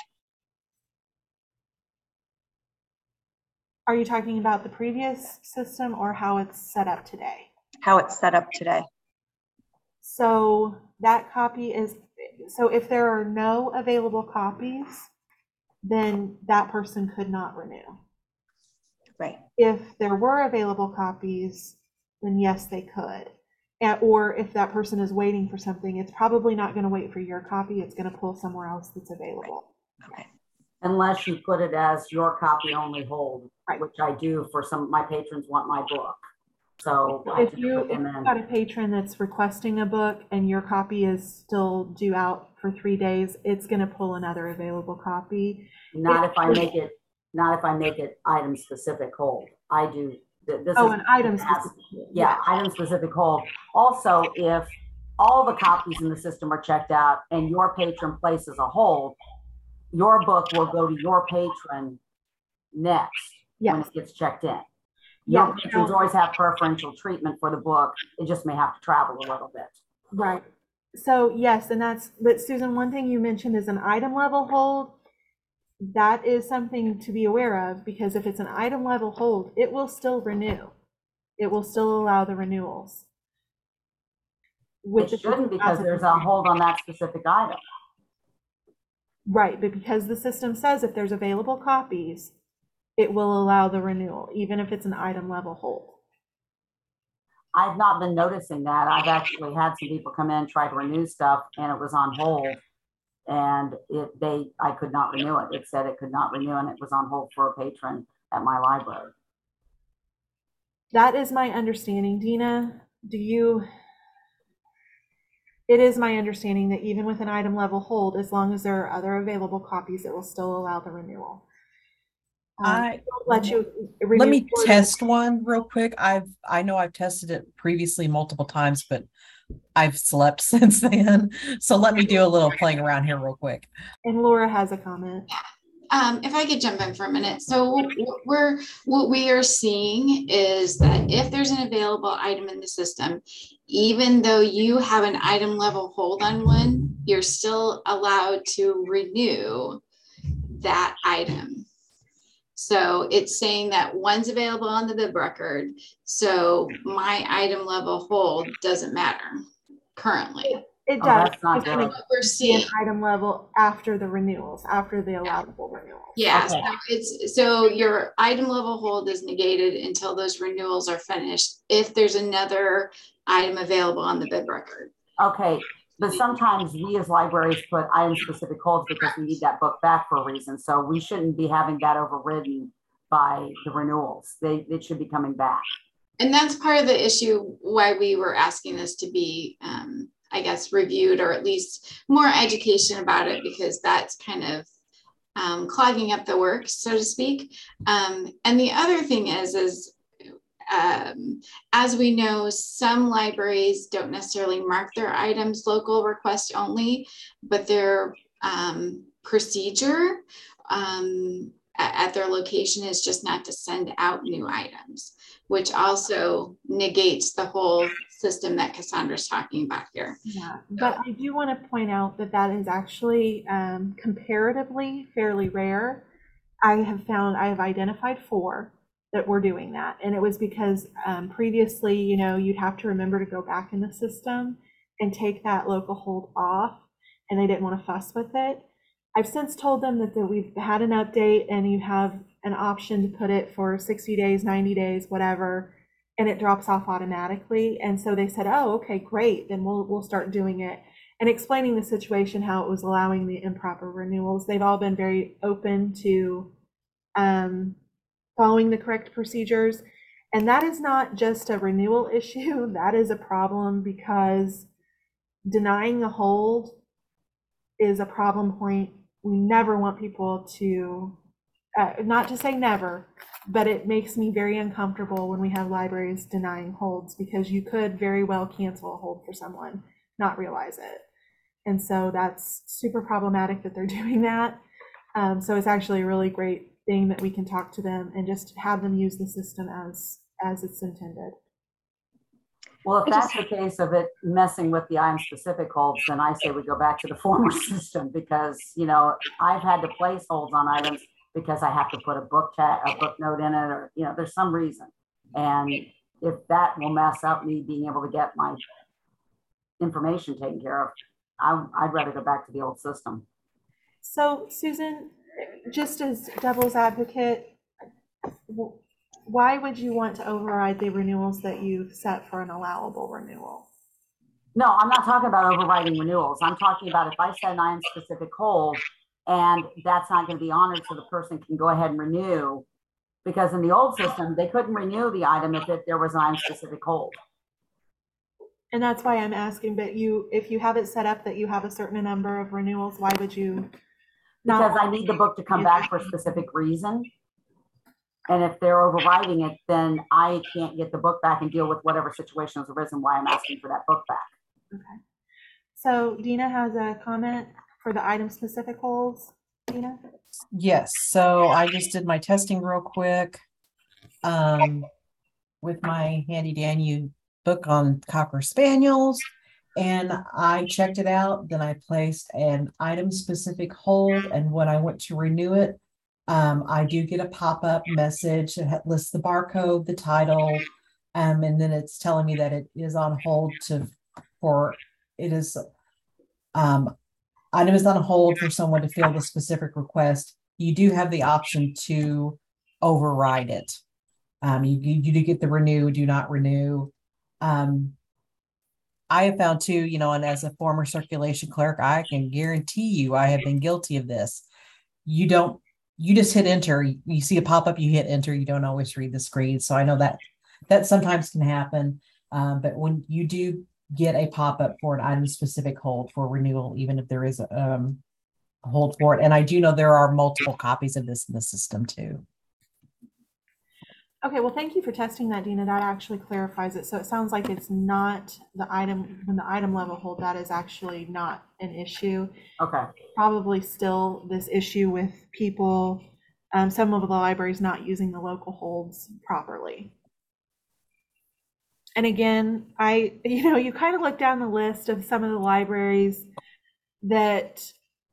Are you talking about the previous system or how it's set up today? how it's set up today? So that copy is, so if there are no available copies, then that person could not renew. Right. If there were available copies, then yes, they could. And, or if that person is waiting for something, it's probably not going to wait for your copy. It's going to pull somewhere else that's available. Okay. Unless you put it as your copy only hold, Right. which I do for some of my patrons want my book. So I If just you, put if them you've in. got a patron that's requesting a book and your copy is still due out for three days, it's going to pull another available copy. Not If- if I make it, not if I make it item specific hold. I do, th- this Oh, is. an item it has- specific. Yeah, item specific hold. Also, if all the copies in the system are checked out and your patron places a hold, your book will go to your patron next when Yes. it gets checked in. Your Yeah. patrons no. always have preferential treatment for the book. It just may have to travel a little bit. Right. So yes, and that's, but Susan, one thing you mentioned is an item level hold. That is something to be aware of, because if it's an item level hold, it will still renew. It will still allow the renewals. It shouldn't, because there's a hold on that specific item. Right, but because the system says if there's available copies, it will allow the renewal, even if it's an item level hold. I've not been noticing that. I've actually had some people come in, try to renew stuff, and it was on hold. And it, they, I could not renew it. It said it could not renew, and it was on hold for a patron at my library. That is my understanding. Dina, do you? It is my understanding that even with an item level hold, as long as there are other available copies, it will still allow the renewal. Um, I let you let renew me for the- test one real quick. I've I know I've tested it previously multiple times, but I've slept since then. So let me do a little playing around here real quick. And Laura has a comment. Um, if I could jump in for a minute. So what we're, what we are seeing is that if there's an available item in the system, even though you have an item level hold on one, you're still allowed to renew that item. So it's saying that one's available on the bib record. So my item level hold doesn't matter currently. It Oh, does. that's not It's gonna good. We're be seeing. an item level after the renewals, after the allowable renewals. Yeah, Okay. so it's, so your item level hold is negated until those renewals are finished, if there's another item available on the bid record. Okay, but sometimes we as libraries put item specific holds because we need that book back for a reason. So we shouldn't be having that overridden by the renewals. They, it should be coming back. And that's part of the issue why we were asking this to be, um, I guess, reviewed, or at least more education about it, because that's kind of um, clogging up the works, so to speak. Um, and the other thing is, is um, as we know, some libraries don't necessarily mark their items local request only, but their um, procedure um, at, at their location is just not to send out new items, which also negates the whole system that Cassandra's talking about here. Yeah, but I do want to point out that that is actually um, comparatively fairly rare. I have found, I have identified four that were doing that. And it was because um, previously, you know, you'd have to remember to go back in the system and take that local hold off, and they didn't want to fuss with it. I've since told them that, that we've had an update and you have an option to put it for sixty days, ninety days, whatever, and it drops off automatically. And so they said, oh, okay, great, then we'll we'll start doing it. And explaining the situation, how it was allowing the improper renewals. They've all been very open to um, following the correct procedures. And that is not just a renewal issue, that is a problem, because denying a hold is a problem point. We never want people to, uh, not to say never, but it makes me very uncomfortable when we have libraries denying holds, because you could very well cancel a hold for someone, not realize it. And so that's super problematic that they're doing that. Um, so it's actually a really great thing that we can talk to them and just have them use the system as, as it's intended. Well, if that's the case of it messing with the item specific holds, then I say we go back to the former system, because, you know, I've had to place holds on items because I have to put a book tag, a book note in it, or, you know, there's some reason. And if that will mess up me being able to get my information taken care of, I, I'd rather go back to the old system. So Susan, just as devil's advocate, why would you want to override the renewals that you've set for an allowable renewal? No, I'm not talking about overriding renewals. I'm talking about if I set an item specific hold and that's not going to be honored, so the person can go ahead and renew, because in the old system, they couldn't renew the item if it, there was an item specific hold. And that's why I'm asking, but you, if you have it set up that you have a certain number of renewals, why would you not? Because I need the book to come back for a specific reason. And if they're overriding it, then I can't get the book back and deal with whatever situation has arisen, why I'm asking for that book back. Okay. So Dina has a comment for the item specific holds. Dina? Yes, so I just did my testing real quick um, with my handy dandy book on Cocker Spaniels, and I checked it out. Then I placed an item specific hold, and when I went to renew it, um, I do get a pop-up message that lists the barcode, the title, um, and then it's telling me that it is on hold to for it is um, item is on hold for someone to fill the specific request. You do have the option to override it. Um, you, you do get the renew, do not renew. Um, I have found too, you know, and as a former circulation clerk, I can guarantee you I have been guilty of this. You don't, you just hit enter. You see a pop-up, you hit enter. You don't always read the screen. So I know that that sometimes can happen. Um, but when you do get a pop-up for an item specific hold for renewal, even if there is a, um, a hold for it. And I do know there are multiple copies of this in the system too. Okay, well, thank you for testing that, Dina. That actually clarifies it. So it sounds like it's not the item, when the item level hold, that is actually not an issue. Okay. Probably still this issue with people, um, some of the libraries not using the local holds properly. And again, I, you know, you kind of look down the list of some of the libraries that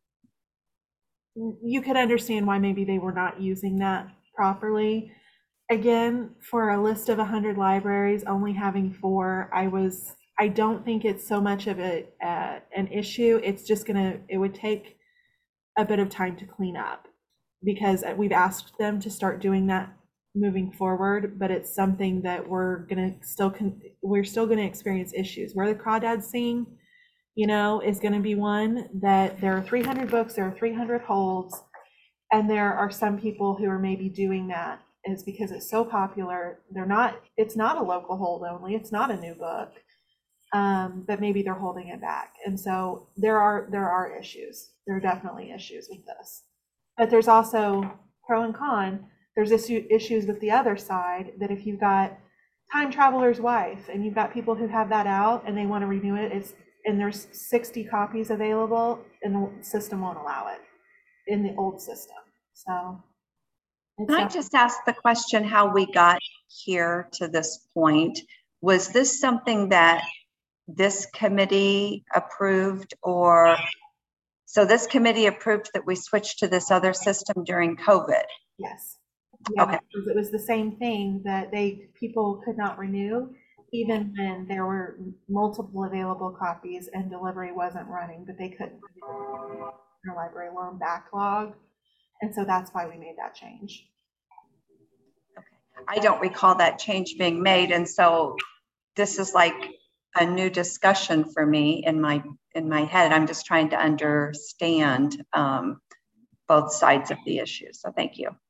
you could understand why maybe they were not using that properly. Again, for a list of one hundred libraries, only having four, I was, I don't think it's so much of a, uh, an issue. It's just gonna, it would take a bit of time to clean up, because we've asked them to start doing that moving forward, but it's something that we're gonna still, con we're still gonna experience issues. Where the Crawdads Sing, you know, is gonna be one that there are three hundred books, there are three hundred holds, and there are some people who are maybe doing that is because it's so popular. They're not, it's not a local hold only, it's not a new book, um, but maybe they're holding it back. And so there are, there are issues. There are definitely issues with this, but there's also pro and con. There's issue, issues with the other side, that if you've got Time Traveler's Wife and you've got people who have that out and they want to renew it, it's, and there's sixty copies available and the system won't allow it in the old system. So can I just ask the question how we got here to this point? Was this something that this committee approved, or so this committee approved that we switched to this other system during COVID? Yes. Yeah, okay. It was the same thing that they people could not renew even when there were multiple available copies and delivery wasn't running, but they couldn't renew their library loan backlog. And so that's why we made that change. Okay. I don't recall that change being made. And so this is like a new discussion for me in my in my head. I'm just trying to understand um, both sides of the issue. So thank you.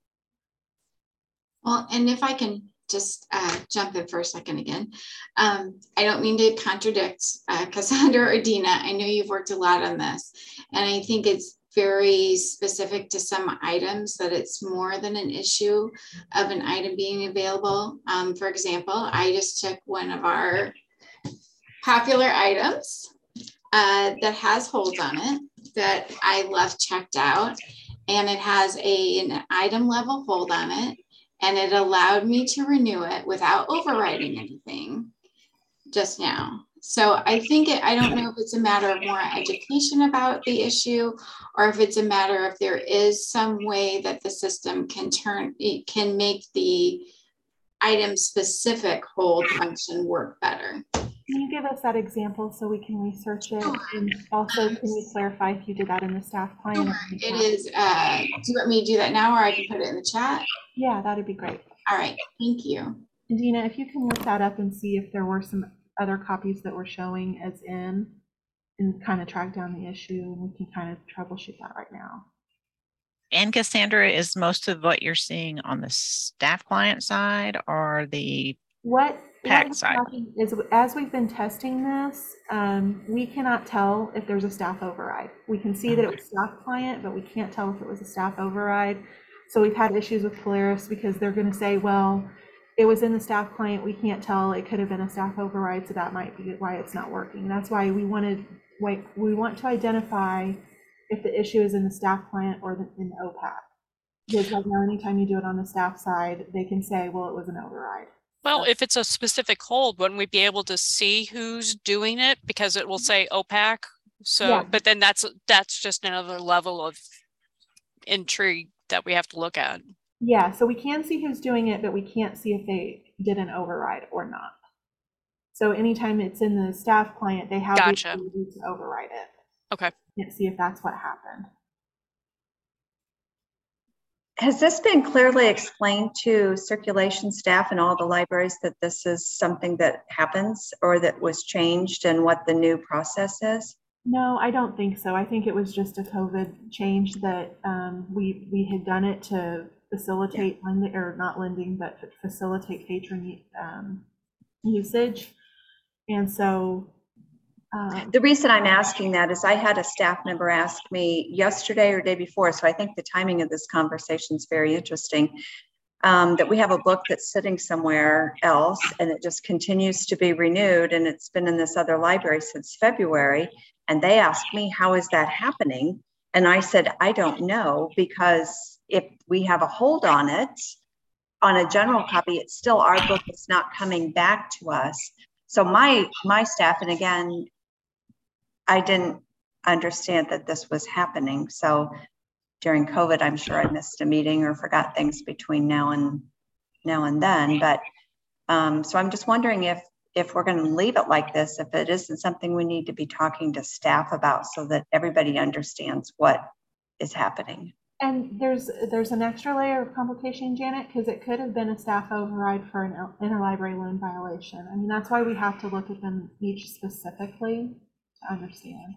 Well, and if I can just uh, jump in for a second again, um, I don't mean to contradict uh, Cassandra or Dina. I know you've worked a lot on this, and I think it's very specific to some items that it's more than an issue of an item being available. Um, for example, I just took one of our popular items uh, that has holes on it that I left checked out, and it has a, an item level hold on it, and it allowed me to renew it without overriding anything just now. So I think it, I don't know if it's a matter of more education about the issue, or if it's a matter of there is some way that the system can turn, it can make the item specific hold function work better? Can you give us that example so we can research it? And also, can you clarify if you did that in the staff client? It is, uh, do you want me to do that now, or I can put it in the chat? Yeah, that'd be great. All right, thank you. And Dina, if you can look that up and see if there were some other copies that were showing as in, and kind of track down the issue, and we can kind of troubleshoot that right now. And Cassandra, is most of what you're seeing on the staff client side or the What pack what side? is, as we've been testing this, um, we cannot tell if there's a staff override. We can see that it was staff client, but we can't tell if it was a staff override. So we've had issues with Polaris because they're going to say, well, it was in the staff client. We can't tell. It could have been a staff override, so that might be why it's not working. That's why we wanted, wait, we want to identify if the issue is in the staff client or the, in the O PAC. Because right now, anytime you do it on the staff side, they can say, well, it was an override. Well, if it's a specific hold, wouldn't we be able to see who's doing it? Because it will say O PAC. So, Yeah. but then that's, that's just another level of intrigue that we have to look at. Yeah, so we can see who's doing it, but we can't see if they did an override or not. So anytime it's in the staff client, they have Gotcha. the ability to override it. Okay. Can't see if that's what happened. Has this been clearly explained to circulation staff in all the libraries that this is something that happens or that was changed and what the new process is? No, I don't think so. I think it was just a COVID change that um, we we had done it to facilitate lending, or not lending, but facilitate patron um, usage. And so um, the reason I'm asking that is I had a staff member ask me yesterday or day before, so I think the timing of this conversation is very interesting, um, that we have a book that's sitting somewhere else and it just continues to be renewed, and it's been in this other library since February. And they asked me, how is that happening? And I said, I don't know, because if we have a hold on it, on a general copy, it's still our book. It's not coming back to us. So my my staff, and again, I didn't understand that this was happening. So during COVID, I'm sure I missed a meeting or forgot things between now and now and then. But um, so I'm just wondering if if we're going to leave it like this, if it isn't something we need to be talking to staff about so that everybody understands what is happening. And there's there's an extra layer of complication, Janet, because it could have been a staff override for an interlibrary loan violation. I mean, that's why we have to look at them each specifically to understand.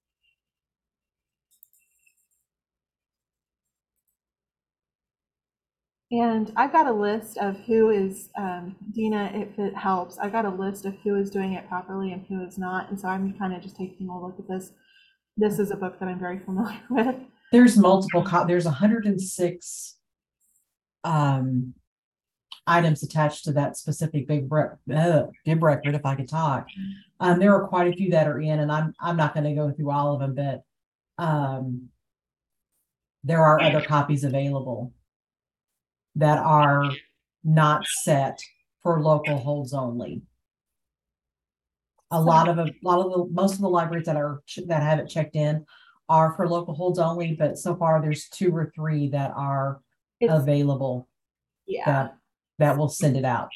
And I've got a list of who is, um, Dina, if it helps, I've got a list of who is doing it properly and who is not. And so I'm kind of just taking a look at this. This is a book that I'm very familiar with. There's multiple, co- there's one hundred six um, items attached to that specific big rec- uh, bib record, if I could talk. Um, there are quite a few that are in, and I'm I'm not going to go through all of them, but um, there are other copies available that are not set for local holds only. A lot of a lot of the most of the libraries that are that have it checked in are for local holds only, but so far there's two or three that are It's, available. Yeah. That that will send it out.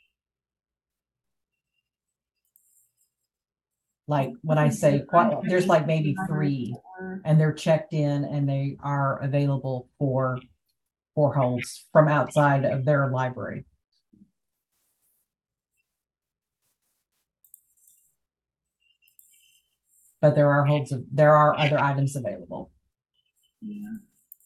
Like when I say quite, there's like maybe three, and they're checked in and they are available for for holds from outside of their library. But there are holds of, there are other items available. Yeah.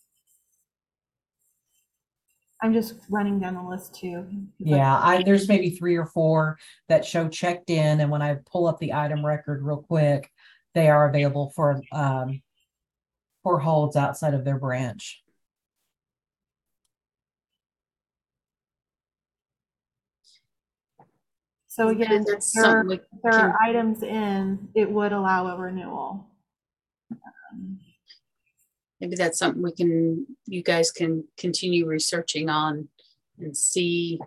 I'm just running down the list too. Yeah, I there's maybe three or four that show checked in, and when I pull up the item record real quick, they are available for um for holds outside of their branch. So again, That's there, something we there can- are items in, it would allow a renewal. Um, Maybe that's something we can, you guys can continue researching on and see,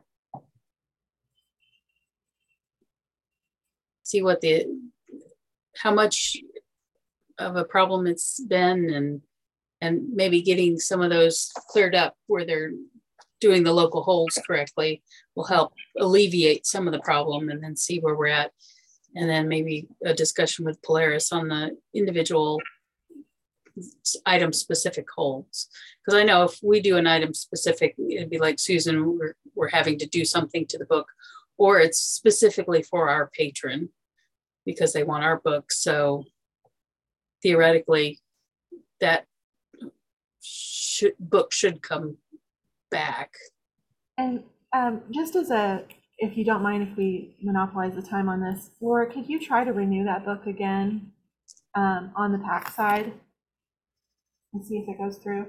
see what the, how much of a problem it's been, and, and maybe getting some of those cleared up where they're doing the local holds correctly will help alleviate some of the problem, and then see where we're at. And then maybe a discussion with Polaris on the individual item specific holds. Because I know if we do an item specific, it'd be like Susan, we're, we're having to do something to the book, or it's specifically for our patron because they want our book. So theoretically, that should, book should come back. And um, just as a, if you don't mind if we monopolize the time on this, Laura, could you try to renew that book again um, on the pack side and see if it goes through?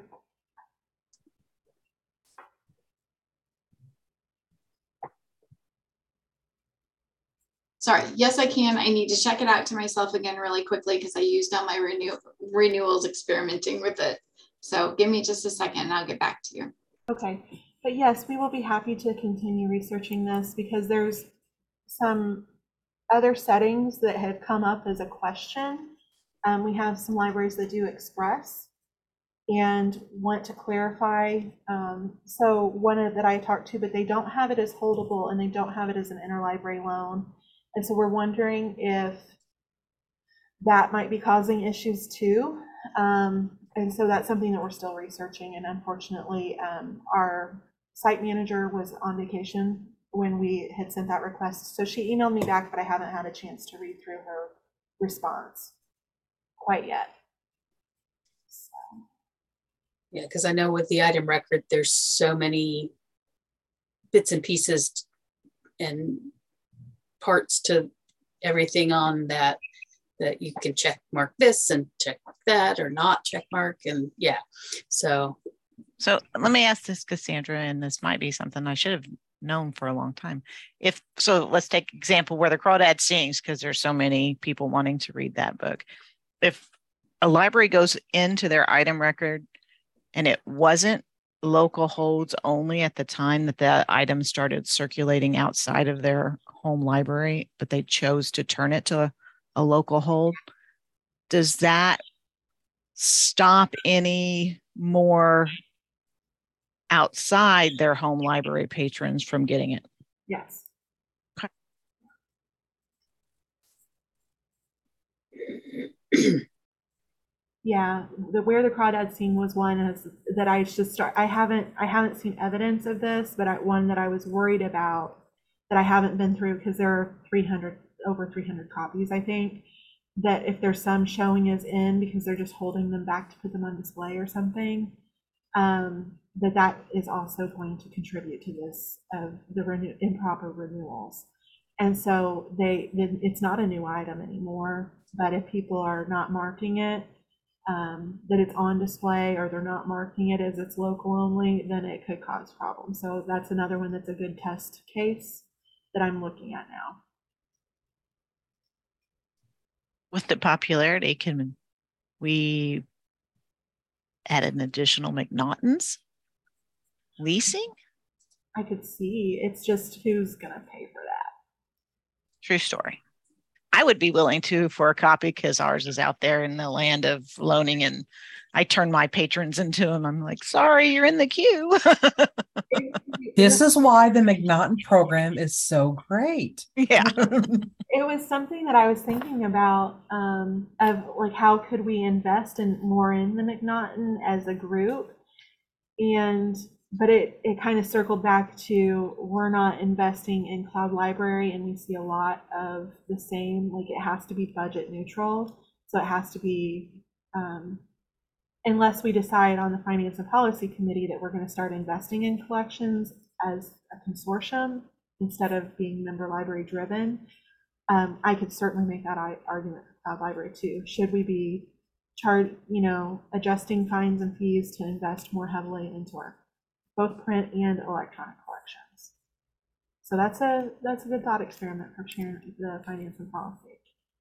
Sorry, yes, I can. I need to check it out to myself again really quickly because I used all my renew renewals experimenting with it. So give me just a second and I'll get back to you. Okay, but yes, we will be happy to continue researching this because there's some other settings that have come up as a question. Um, we have some libraries that do express and want to clarify. Um, so one of, that I talked to, but they don't have it as holdable and they don't have it as an interlibrary loan. And so we're wondering if that might be causing issues too. Um, and so that's something that we're still researching. And unfortunately, um, our site manager was on vacation when we had sent that request. So she emailed me back, but I haven't had a chance to read through her response quite yet. So. Yeah, because I know with the item record, there's so many bits and pieces and parts to everything on that, that you can check mark this and check mark that or not check mark. And yeah, so. So let me ask this, Cassandra, and this might be something I should have known for a long time. If, so let's take example where the Crawdad Sings, because there's so many people wanting to read that book. If a library goes into their item record and it wasn't local holds only at the time that that item started circulating outside of their home library, but they chose to turn it to a, a local hold, does that stop any more outside their home library patrons from getting it? Yes. Okay. Yeah, the Where the Crawdads Sing was one as, that I just start. I haven't I haven't seen evidence of this, but I, one that I was worried about that I haven't been through because there are three hundred over three hundred copies. I think that if there's some showing as in because they're just holding them back to put them on display or something, um, that that is also going to contribute to this of the renew improper renewals. And so they it's not a new item anymore. But if people are not marking it, um, that it's on display, or they're not marking it as it's local only, then it could cause problems. So that's another one that's a good test case that I'm looking at now. With the popularity, can we add an additional McNaughton's leasing? I could see. It's just who's going to pay for that. True story. I would be willing to for a copy because ours is out there in the land of loaning, and I turn my patrons into them. I'm like, sorry, you're in the queue. This is why the McNaughton program is so great. Yeah. It was something that I was thinking about, um, of like, how could we invest in more in the McNaughton as a group? And but it, it kind of circled back to, we're not investing in Cloud Library, and we see a lot of the same, like it has to be budget neutral. So it has to be, um, unless we decide on the Finance and Policy Committee that we're going to start investing in collections as a consortium instead of being member library driven. Um, I could certainly make that argument for Cloud Library too. Should we be charge, you know, adjusting fines and fees to invest more heavily into our both print and electronic collections? So that's a that's a good thought experiment for sharing the Finance and Policy.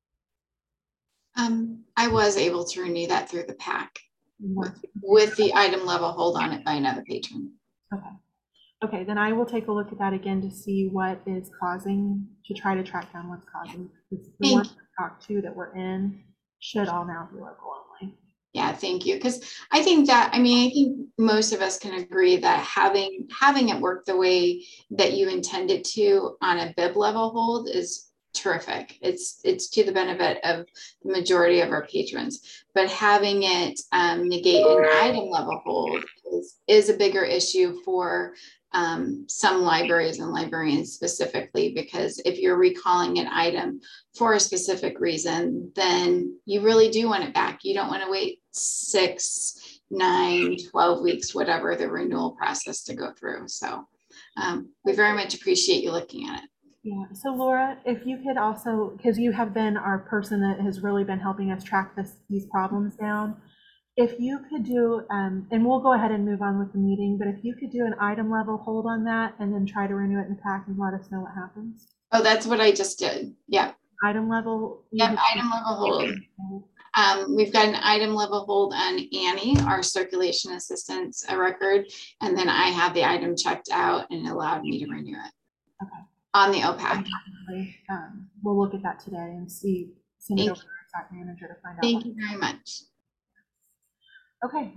Um, I was able to renew that through the pack with, with the item level hold on it by another patron. Okay. Okay, then I will take a look at that again to see what is causing, to try to track down what's causing. The ones I talked to that we're in should all now be local only. Yeah, thank you. Because I think that, I mean, I think most of us can agree that having having it work the way that you intended to on a bib level hold is terrific. It's it's to the benefit of the majority of our patrons. But having it um, negate an item level hold is, is a bigger issue for um, some libraries and librarians specifically, because if you're recalling an item for a specific reason, then you really do want it back. You don't want to wait six, nine, twelve weeks, whatever the renewal process to go through. So um, we very much appreciate you looking at it. Yeah, so Laura, if you could also, because you have been our person that has really been helping us track this, these problems down, if you could do, um, and we'll go ahead and move on with the meeting, but if you could do an item level hold on that and then try to renew it in the pack and let us know what happens. Oh, that's what I just did. Yeah. Item level. Yep, item level hold. Um, we've got an item level hold on Annie, our circulation assistant a record, and then I have the item checked out and it allowed me to renew it. Okay. On the O PAC. Um, we'll look at that today and see, send it Thank over to our site manager to find out. Thank you very much. Okay.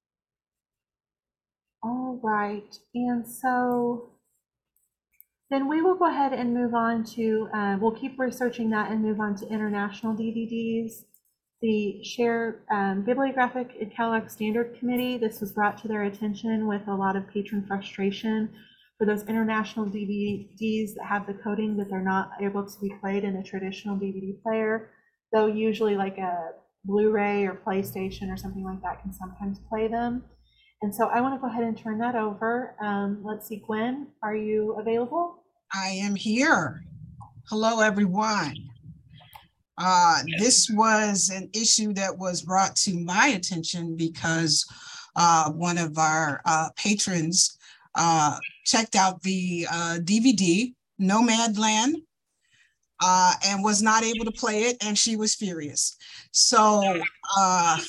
All right, and so then we will go ahead and move on to, uh, we'll keep researching that and move on to international D V Ds. The Share um, Bibliographic and Catalog Standard Committee, this was brought to their attention with a lot of patron frustration for those international D V Ds that have the coding that they're not able to be played in a traditional D V D player, though usually like a Blu-ray or PlayStation or something like that can sometimes play them. And so I want to go ahead and turn that over. Um, let's see, Gwen, are you available? I am here. Hello, everyone. Uh, this was an issue that was brought to my attention because uh, one of our uh, patrons uh, checked out the uh, D V D, Nomadland, uh, and was not able to play it, and she was furious. So uh,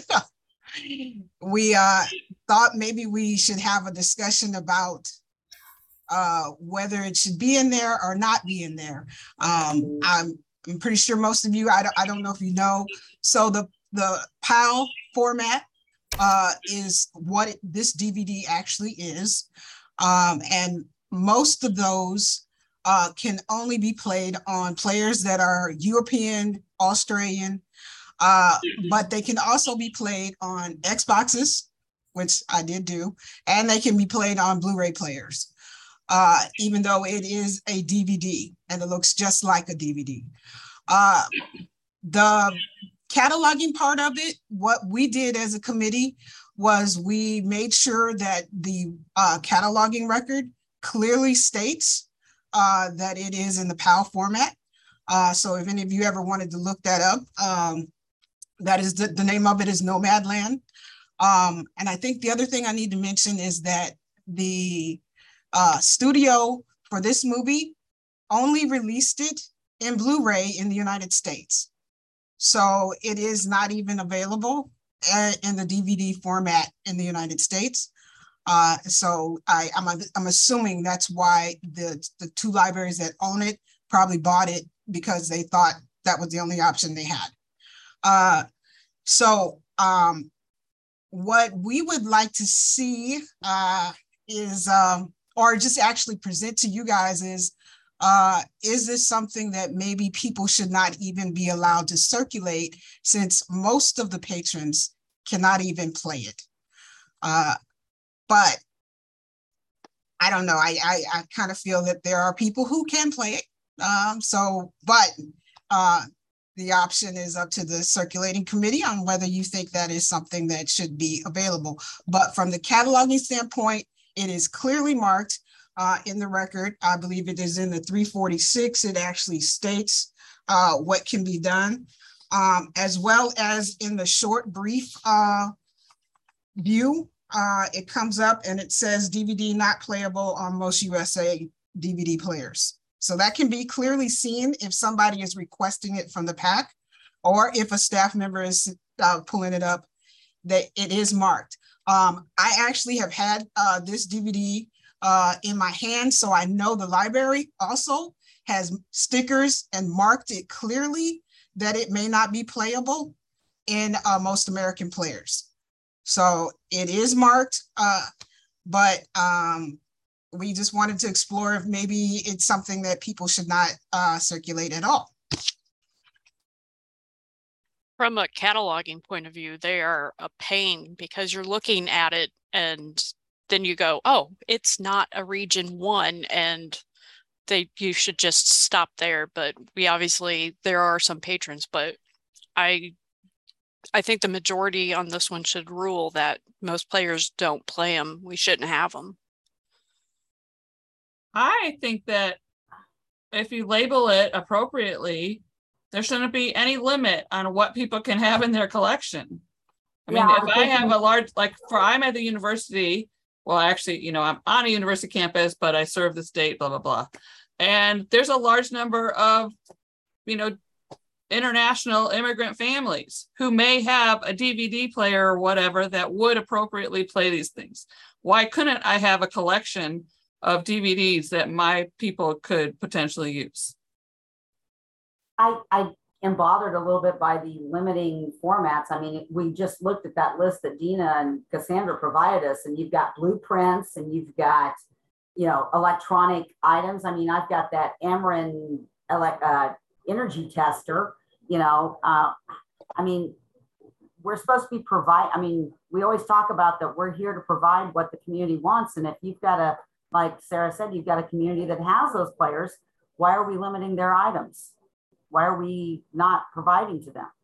we uh, thought maybe we should have a discussion about uh, whether it should be in there or not be in there. Um, I'm, I'm pretty sure most of you, I don't, I don't know if you know. So the, the PAL format uh, is what it, this D V D actually is. Um, and most of those uh, can only be played on players that are European, Australian, uh, but they can also be played on Xboxes, which I did do, and they can be played on Blu-ray players, uh, even though it is a D V D and it looks just like a D V D. Uh, the cataloging part of it, what we did as a committee was we made sure that the uh, cataloging record clearly states uh, that it is in the PAL format. Uh, so if any of you ever wanted to look that up, um, that is the, the name of it is Nomadland. Um, and I think the other thing I need to mention is that the uh, studio for this movie only released it in Blu-ray in the United States. So it is not even available uh, in the D V D format in the United States. Uh, so I, I'm, I'm assuming that's why the, the two libraries that own it probably bought it because they thought that was the only option they had. Uh, so um, what we would like to see uh, is, um, or just actually present to you guys is, uh, is this something that maybe people should not even be allowed to circulate since most of the patrons cannot even play it? Uh, but I don't know, I, I, I kind of feel that there are people who can play it. Um, so, but uh, the option is up to the circulating committee on whether you think that is something that should be available. But from the cataloging standpoint, it is clearly marked uh, in the record. I believe it is in the three forty-six. It actually states uh, what can be done, um, as well as in the short brief uh, view. Uh, it comes up and it says D V D not playable on most U S A D V D players. So that can be clearly seen if somebody is requesting it from the pack, or if a staff member is uh, pulling it up, that it is marked. Um, I actually have had uh, this D V D uh, in my hand, so I know the library also has stickers and marked it clearly that it may not be playable. in uh, Most American Players. So it is marked, uh, but um, we just wanted to explore if maybe it's something that people should not uh, circulate at all. From a cataloging point of view, they are a pain because you're looking at it and then you go, oh, it's not a region one, and they you should just stop there. But we obviously, there are some patrons, but I I think the majority on this one should rule that most players don't play them. We shouldn't have them. I think that if you label it appropriately, there shouldn't be any limit on what people can have in their collection. I mean, Yeah, if I have a large, like for, I'm at the university, well, actually, you know, I'm on a university campus, but I serve the state, blah, blah, blah. And there's a large number of, you know, international immigrant families who may have a D V D player or whatever that would appropriately play these things. Why couldn't I have a collection of D V Ds that my people could potentially use? I, I am bothered a little bit by the limiting formats. I mean, we just looked at that list that Dina and Cassandra provided us, and you've got blueprints and you've got, you know, electronic items. I mean, I've got that Ameren ele- uh, energy tester, you know, uh, I mean, we're supposed to be provide. I mean, we always talk about that we're here to provide what the community wants. And if you've got a, like Sarah said, you've got a community that has those players, why are we limiting their items? Why are we not providing to them?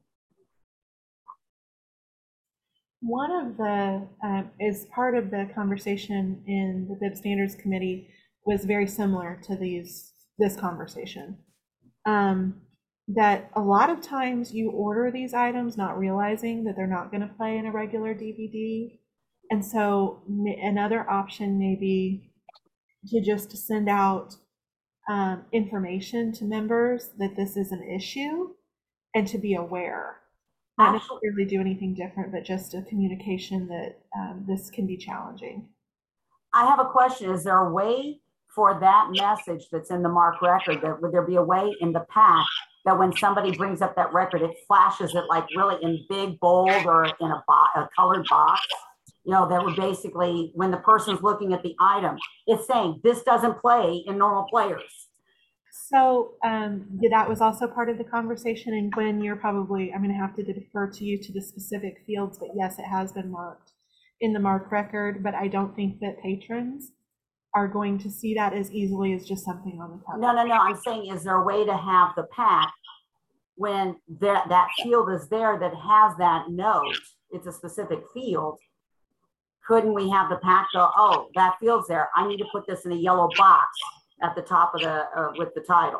One of the, um, as part of the conversation in the B I B Standards Committee was very similar to these, this conversation. Um, that a lot of times you order these items not realizing that they're not going to play in a regular D V D. And so another option may be to just send out um, information to members that this is an issue and to be aware. Not necessarily do anything different, but just a communication that um, this can be challenging. I have a question. Is there a way for that message that's in the MARC record, that would there be a way in the pack that when somebody brings up that record, it flashes it like really in big, bold, or in a, bo- a colored box? You know, that would basically, when the person's looking at the item, it's saying this doesn't play in normal players. So um, yeah, that was also part of the conversation. And Gwen, you're probably, I'm going to have to defer to you to the specific fields, but yes, it has been marked in the MARC record, but I don't think that patrons are going to see that as easily as just something on the cover. No, no, no. I'm saying, is there a way to have the pack when that, that field is there that has that note, it's a specific field? Couldn't we have the pack go, oh, that field's there, I need to put this in a yellow box at the top of the, uh, with the title?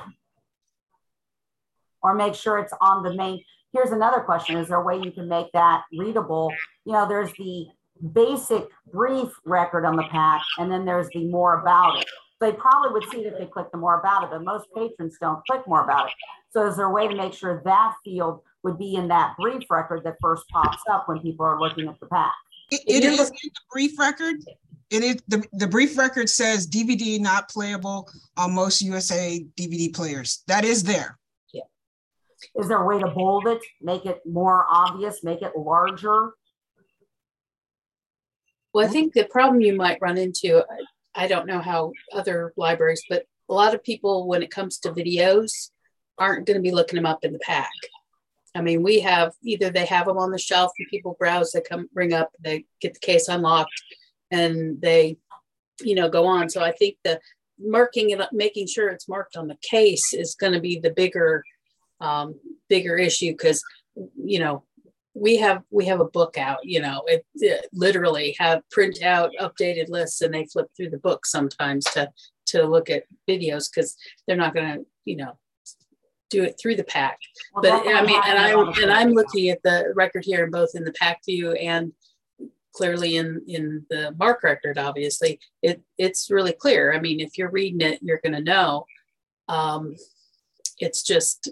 Or make sure it's on the main. Here's another question. Is there a way you can make that readable? You know, there's the basic brief record on the pack, and then there's the more about it. They probably would see it if they click the more about it, but most patrons don't click more about it. So is there a way to make sure that field would be in that brief record that first pops up when people are looking at the pack? It, it is in the brief record. It is the, the brief record says D V D not playable on most U S A D V D players. That is there. Yeah. Is there a way to bold it, make it more obvious, make it larger? Well, I think the problem you might run into, I don't know how other libraries, but a lot of people, when it comes to videos, aren't going to be looking them up in the pack. I mean, we have, either they have them on the shelf and people browse, they come bring up, they get the case unlocked and they, you know, go on. So I think the marking it up, making sure it's marked on the case is going to be the bigger, um, bigger issue. Cause you know, we have, we have a book out, you know, it, it literally have print out updated lists and they flip through the book sometimes to, to look at videos. Cause they're not going to, you know, do it through the pack. Well, but I mean, and I'm and I'm looking at the record here, both in the pack view and clearly in in the MARC record. Obviously, it it's really clear. I mean, if you're reading it, you're going to know. Um, it's just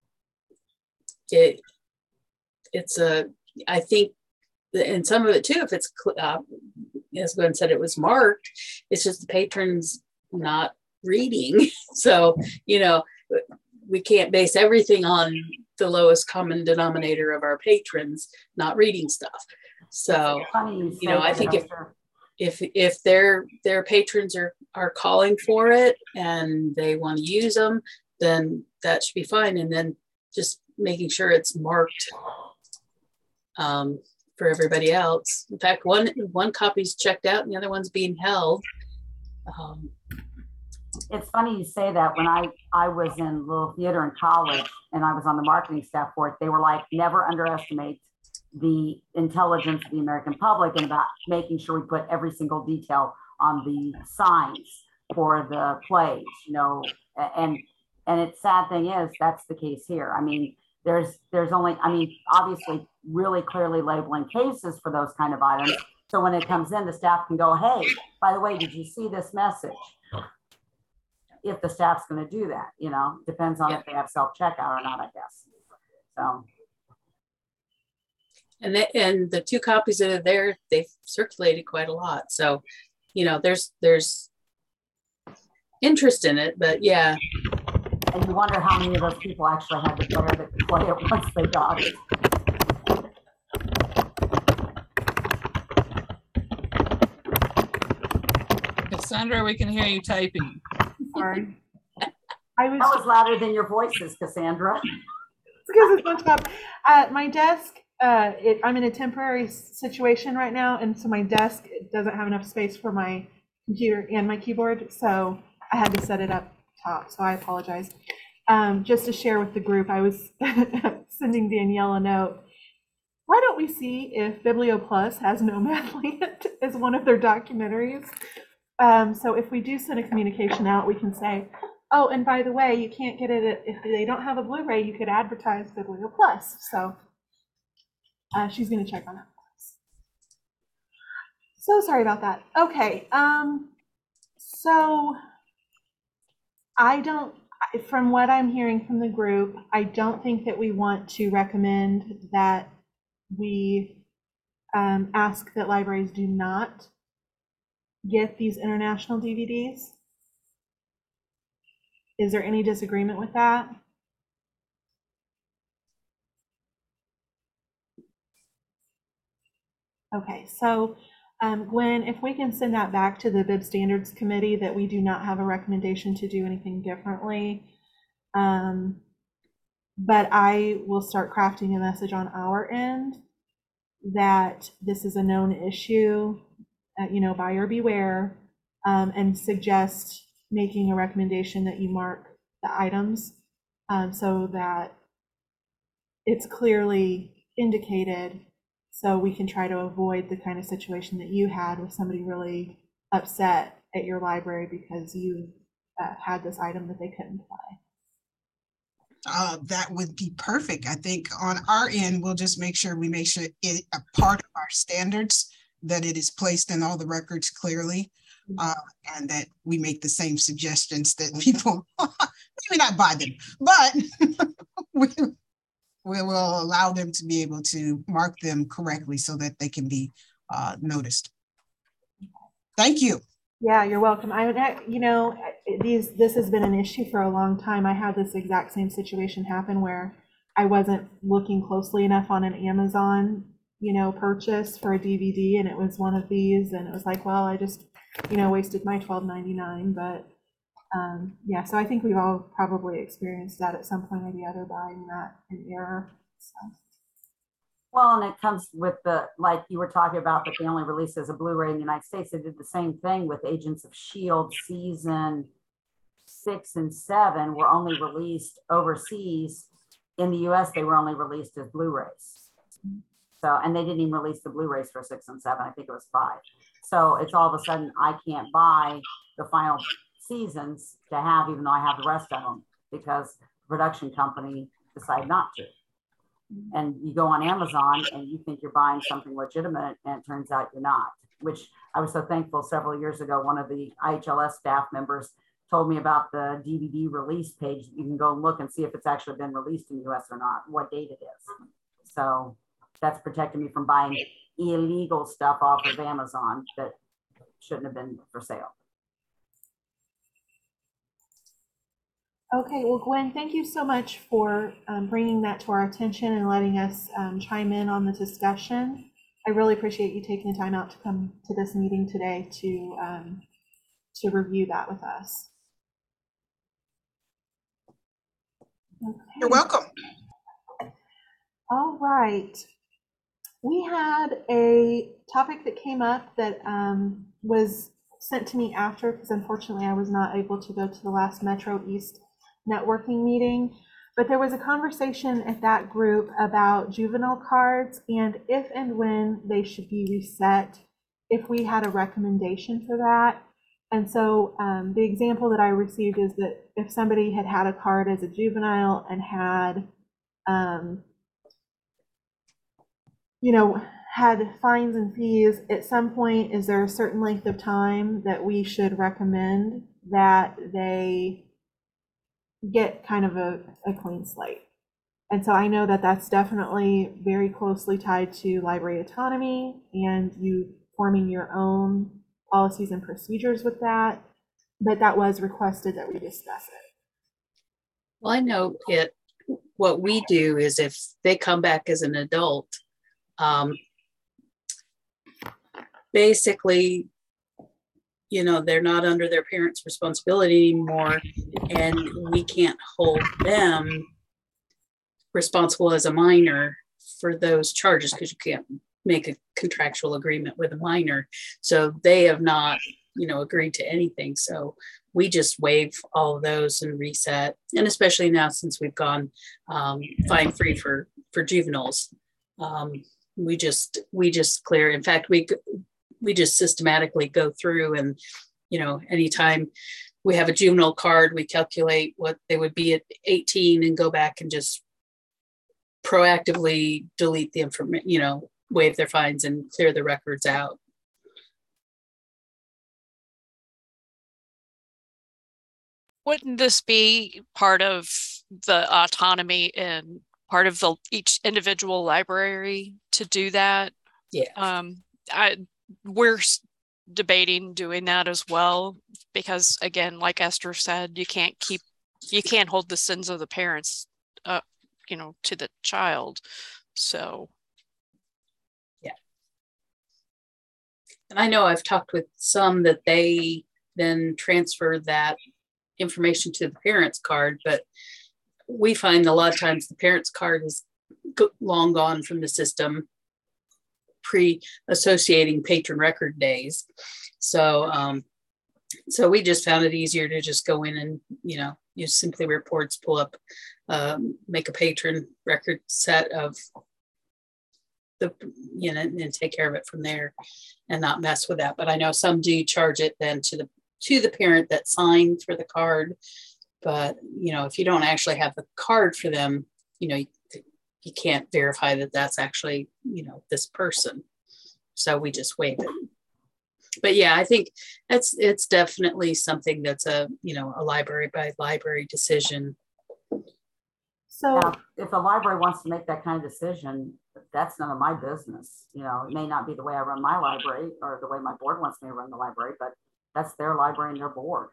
it. It's a. I think, and some of it too. If it's uh, as Gwen said, it was marked. It's just the patrons not reading. So you know. We can't base everything on the lowest common denominator of our patrons not reading stuff. So, you, you know, I think if Esther. if if their their patrons are are calling for it and they want to use them, then that should be fine. And then just making sure it's marked um, for everybody else. In fact, one one copy's checked out and the other one's being held. Um, it's funny you say that. When I, I was in Little Theater in college and I was on the marketing staff for it, they were like, never underestimate the intelligence of the American public and about making sure we put every single detail on the signs for the plays, you know, and and it's sad thing is that's the case here. I mean, there's there's only, I mean, obviously really clearly labeling cases for those kind of items. So when it comes in, the staff can go, hey, by the way, did you see this message? If the staff's going to do that, you know, depends on yeah. if they have self-checkout or not, I guess. So. And they, and the two copies that are there, they've circulated quite a lot. So, you know, there's there's interest in it, but yeah. And you wonder how many of those people actually had the player that could play it once they got it. Cassandra, we can hear you typing. Sorry. I was, that was louder than your voices, Cassandra. It's because it's much up. At my desk, uh, it, I'm in a temporary situation right now, and so my desk doesn't have enough space for my computer and my keyboard, so I had to set it up top, so I apologize. Um, just to share with the group, I was sending Danielle a note. Why don't we see if BiblioPlus has Nomadland as one of their documentaries? Um, so if we do send a communication out, we can say, oh, and by the way, you can't get it if they don't have a Blu-ray, you could advertise BiblioPlus. So uh, she's going to check on that. So sorry about that. Okay. Um, so I don't, from what I'm hearing from the group, I don't think that we want to recommend that we um, ask that libraries do not get these international D V Ds. Is there any disagreement with that? Okay, so um, Gwen, if we can send that back to the B I B Standards Committee that we do not have a recommendation to do anything differently. Um, but I will start crafting a message on our end that this is a known issue, uh, you know, buyer beware, um, and suggest making a recommendation that you mark the items um, so that it's clearly indicated, so we can try to avoid the kind of situation that you had with somebody really upset at your library because you uh, had this item that they couldn't play. Uh, that would be perfect. I think on our end, we'll just make sure we make sure it a part of our standards, that it is placed in all the records clearly, uh, and that we make the same suggestions that people maybe not buy them, but we, we will allow them to be able to mark them correctly so that they can be uh, noticed. Thank you. Yeah, you're welcome. I, you know, these this has been an issue for a long time. I had this exact same situation happen where I wasn't looking closely enough on an Amazon, you know, purchase for a D V D, and it was one of these, and it was like, well, I just, you know, wasted my twelve ninety-nine. But um, yeah, so I think we've all probably experienced that at some point or the other, buying that in error. So. Well, and it comes with the, like you were talking about, that they only released as a Blu-ray in the United States. They did the same thing with Agents of S H I E L D season six and seven were only released overseas. In the U S, they were only released as Blu-rays. So, and they didn't even release the Blu-rays for six and seven. I think it was five. So it's all of a sudden I can't buy the final seasons to have, even though I have the rest of them, because the production company decided not to. And you go on Amazon and you think you're buying something legitimate, and it turns out you're not, which I was so thankful several years ago. One of the I H L S staff members told me about the D V D release page. You can go and look and see if it's actually been released in the U S or not, what date it is. So that's protected me from buying illegal stuff off of Amazon that shouldn't have been for sale. Okay, well, Gwen, thank you so much for um, bringing that to our attention and letting us um, chime in on the discussion. I really appreciate you taking the time out to come to this meeting today to um, to review that with us. Okay. You're welcome. All right. We had a topic that came up that um, was sent to me after, because unfortunately I was not able to go to the last Metro East networking meeting, but there was a conversation at that group about juvenile cards and if and when they should be reset, if we had a recommendation for that. And so um, the example that I received is that if somebody had had a card as a juvenile and had um, you know, had fines and fees, at some point, is there a certain length of time that we should recommend that they get kind of a, a clean slate? And so I know that that's definitely very closely tied to library autonomy and you forming your own policies and procedures with that, but that was requested that we discuss it. Well, I know it, what we do is if they come back as an adult, um, basically, you know, they're not under their parents' responsibility anymore, and we can't hold them responsible as a minor for those charges because you can't make a contractual agreement with a minor. So they have not, you know, agreed to anything. So we just waive all of those and reset. And especially now since we've gone um, fine free for for juveniles, um, we just we just clear. In fact, we we just systematically go through and, you know, anytime we have a juvenile card, we calculate what they would be at eighteen and go back and just proactively delete the information, you know, waive their fines and clear the records out. Wouldn't this be part of the autonomy and part of the each individual library to do that? Yeah. Um, I we're debating doing that as well because, again, like Esther said, you can't keep you can't hold the sins of the parents up, you know, to the child. So. Yeah. And I know I've talked with some that they then transfer that information to the parents' card, but we find a lot of times the parents' card is long gone from the system, pre-associating patron record days. So, um, so we just found it easier to just go in and, you know, use Simply Reports, pull up, um, make a patron record set of the, you know, and take care of it from there and not mess with that. But I know some do charge it then to the to the parent that signed for the card. But, you know, if you don't actually have the card for them, you know, you, you can't verify that that's actually, you know, this person. So we just waive it. But yeah, I think that's, it's definitely something that's a, you know, a library by library decision. So now, if a library wants to make that kind of decision, that's none of my business. You know, it may not be the way I run my library or the way my board wants me to run the library, but that's their library and their board.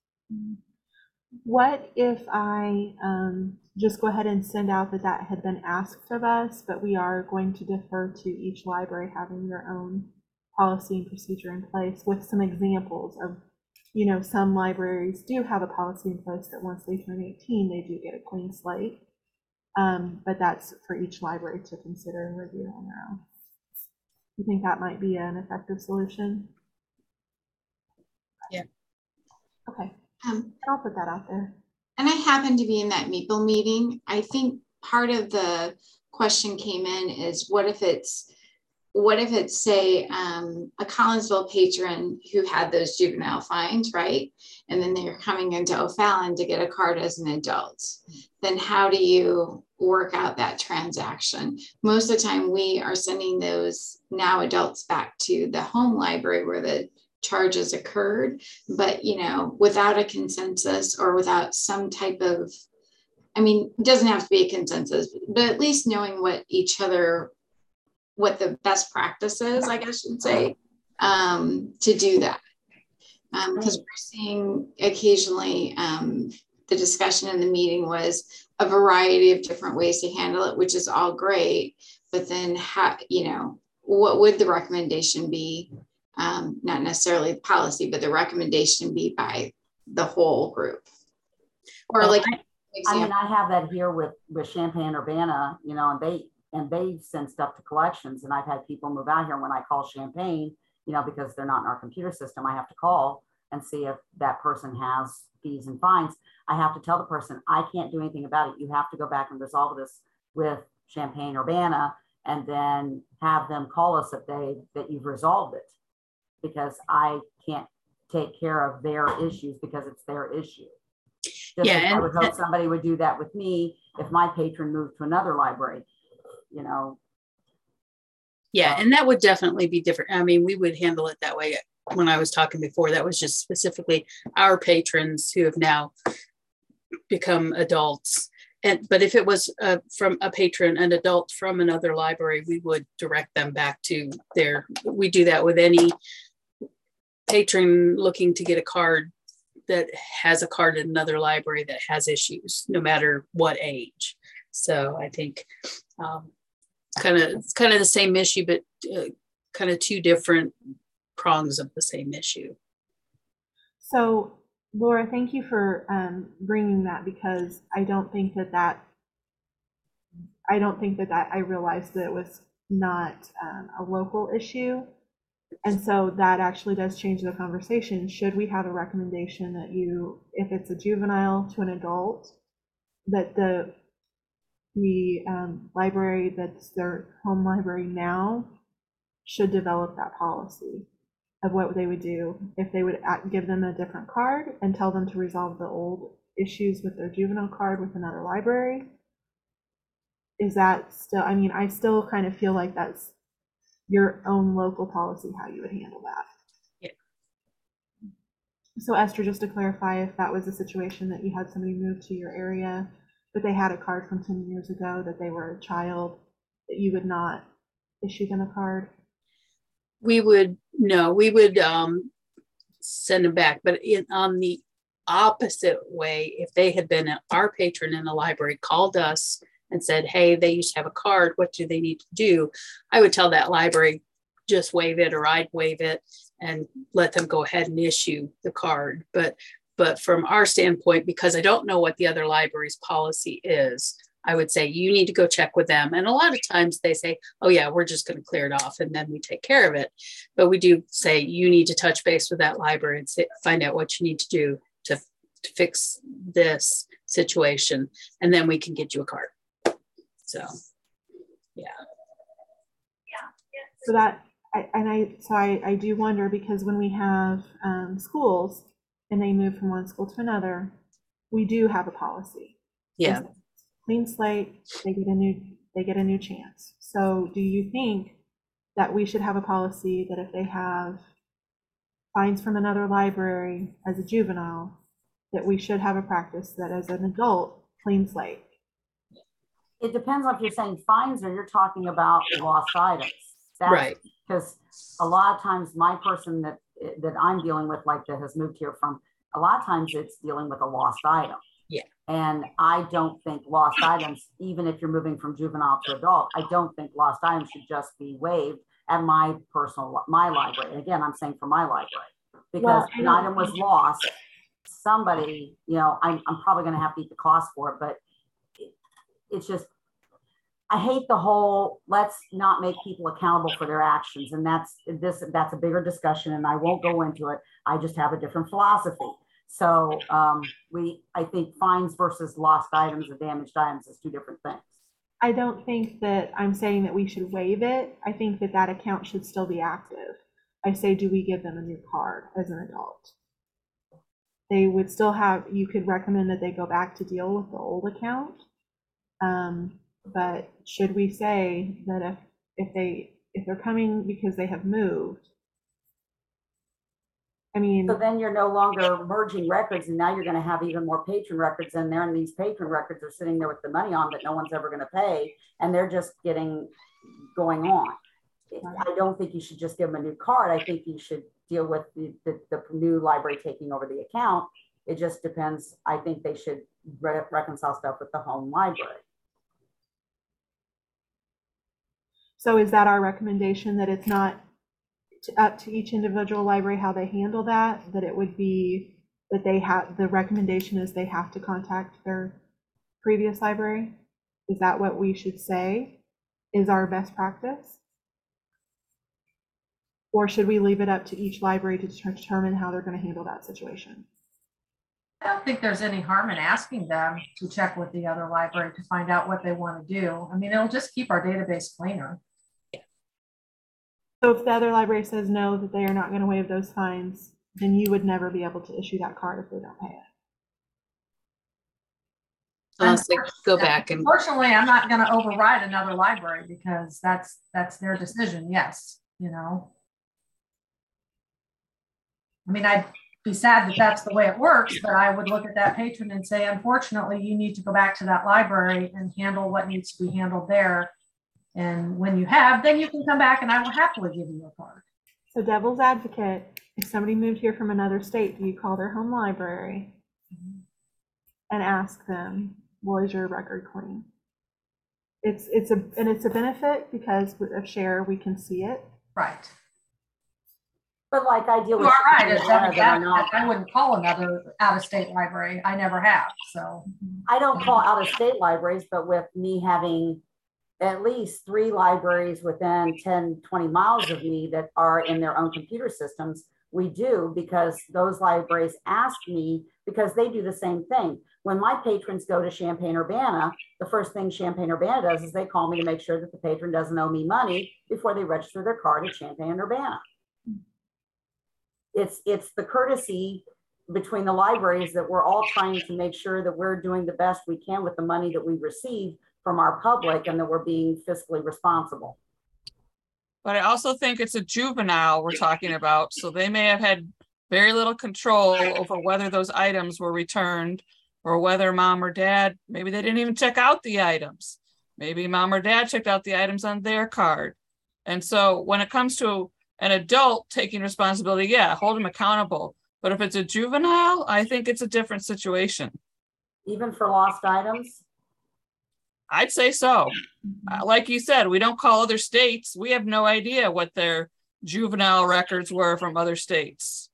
What if I um, just go ahead and send out that that had been asked of us, but we are going to defer to each library having their own policy and procedure in place with some examples of, you know, some libraries do have a policy in place that once they turn eighteen, they do get a clean slate. Um, but that's for each library to consider and review on their own. You think that might be an effective solution? Yeah. Okay. Um, I'll put that out there. And I happened to be in that Meeple meeting. I think part of the question came in is what if it's, what if it's say um, a Collinsville patron who had those juvenile fines, right? And then they're coming into O'Fallon to get a card as an adult. Then how do you work out that transaction? Most of the time we are sending those now adults back to the home library where the charges occurred, but you know, without a consensus or without some type of, I mean, it doesn't have to be a consensus, but at least knowing what each other, what the best practice is, I guess I should say, um, to do that. Um, because we're seeing occasionally um, the discussion in the meeting was a variety of different ways to handle it, which is all great. But then, how, you know, what would the recommendation be? Um, not necessarily the policy, but the recommendation be by the whole group? Or well, like, I, I mean, I have that here with, with Champaign-Urbana, you know, and they, and they send stuff to collections, and I've had people move out here. When I call Champaign, you know, because they're not in our computer system, I have to call and see if that person has fees and fines. I have to tell the person, I can't do anything about it. You have to go back and resolve this with Champaign-Urbana, and then have them call us if they, that you've resolved it, because I can't take care of their issues because it's their issue. Just yeah, I and would hope somebody would do that with me if my patron moved to another library, you know. Yeah, and that would definitely be different. I mean, we would handle it that way. When I was talking before, that was just specifically our patrons who have now become adults. And but if it was uh, from a patron, an adult from another library, we would direct them back to their, we do that with any patron looking to get a card that has a card in another library that has issues, no matter what age. So I think um, kind of it's kind of the same issue, but uh, kind of two different prongs of the same issue. So Laura, thank you for um, bringing that, because I don't think that that, I don't think that that, I realized that it was not um, a local issue. And so that actually does change the conversation. Should we have a recommendation that you, if it's a juvenile to an adult, that the, the um, library that's their home library now should develop that policy of what they would do if they would give them a different card and tell them to resolve the old issues with their juvenile card with another library? Is that still, I mean, I still kind of feel like that's your own local policy, how you would handle that. Yeah. So Esther, just to clarify, if that was a situation that you had somebody move to your area, but they had a card from ten years ago, that they were a child, that you would not issue them a card? We would, no, we would um, send them back. But in, on the opposite way, if they had been our patron in the library, called us and said, hey, they used to have a card, what do they need to do? I would tell that library, just waive it, or I'd waive it and let them go ahead and issue the card. But, but from our standpoint, because I don't know what the other library's policy is, I would say you need to go check with them. And a lot of times they say, oh yeah, we're just going to clear it off and then we take care of it. But we do say you need to touch base with that library and say, find out what you need to do to, to fix this situation. And then we can get you a card. So, yeah. So that, I, and I, so I, I do wonder, because when we have um, schools and they move from one school to another, we do have a policy. Yeah. It's clean slate, they get a new, they get a new chance. So do you think that we should have a policy that if they have fines from another library as a juvenile, that we should have a practice that as an adult, clean slate? It depends on if you're saying fines or you're talking about lost items. That's, right. Because a lot of times my person that that I'm dealing with, like that has moved here from, a lot of times it's dealing with a lost item. Yeah. And I don't think lost items, even if you're moving from juvenile to adult, I don't think lost items should just be waived at my personal, my library. And again, I'm saying for my library, because well, an item was lost, somebody, you know, I'm, I'm probably going to have to eat the cost for it, but it, it's just, I hate the whole, let's not make people accountable for their actions. And that's this, that's a bigger discussion and I won't go into it. I just have a different philosophy. So um, we, I think fines versus lost items or damaged items is two different things. I don't think that I'm saying that we should waive it. I think that that account should still be active. I say, do we give them a new card as an adult? They would still have, you could recommend that they go back to deal with the old account. Um, but should we say that if, if they, if they're coming because they have moved, I mean, so then you're no longer merging records, and now you're going to have even more patron records in there, and these patron records are sitting there with the money on that no one's ever going to pay, and they're just getting going on. I don't think you should just give them a new card. I think you should deal with the, the, the new library taking over the account It just depends. I think they should re reconcile stuff with the home library. So is that our recommendation, that it's not to, up to each individual library how they handle that, that it would be that they have, the recommendation is they have to contact their previous library? Is that what we should say is our best practice? Or should we leave it up to each library to determine how they're going to handle that situation? I don't think there's any harm in asking them to check with the other library to find out what they want to do. I mean, it'll just keep our database cleaner. So if the other library says no, that they are not going to waive those fines, then you would never be able to issue that card if they don't pay it. Unless they go back and. Unfortunately, I'm not going to override another library because that's that's their decision. Yes, you know. I mean, I'd be sad that that's the way it works, but I would look at that patron and say, unfortunately, you need to go back to that library and handle what needs to be handled there. And when you have, then you can come back and I will happily give you a card. So devil's advocate, if somebody moved here from another state, do you call their home library mm-hmm. and ask them, well, is your record clean? It's, it's a, and it's a benefit because of share, we can see it. Right. But like I deal with, you are right. As that that, not, I wouldn't call another out-of-state library. I never have. So I don't call out-of-state libraries, but with me having at least three libraries within ten, twenty miles of me that are in their own computer systems, we do, because those libraries ask me, because they do the same thing. When my patrons go to Champaign-Urbana, the first thing Champaign-Urbana does is they call me to make sure that the patron doesn't owe me money before they register their card at Champaign-Urbana. It's, it's the courtesy between the libraries that we're all trying to make sure that we're doing the best we can with the money that we receive from our public and that we're being fiscally responsible. But I also think it's a juvenile we're talking about. So they may have had very little control over whether those items were returned or whether mom or dad, maybe they didn't even check out the items. Maybe mom or dad checked out the items on their card. And so when it comes to an adult taking responsibility, yeah, hold them accountable. But if it's a juvenile, I think it's a different situation. Even for lost items? I'd say so. Uh, like you said, we don't call other states. We have no idea what their juvenile records were from other states.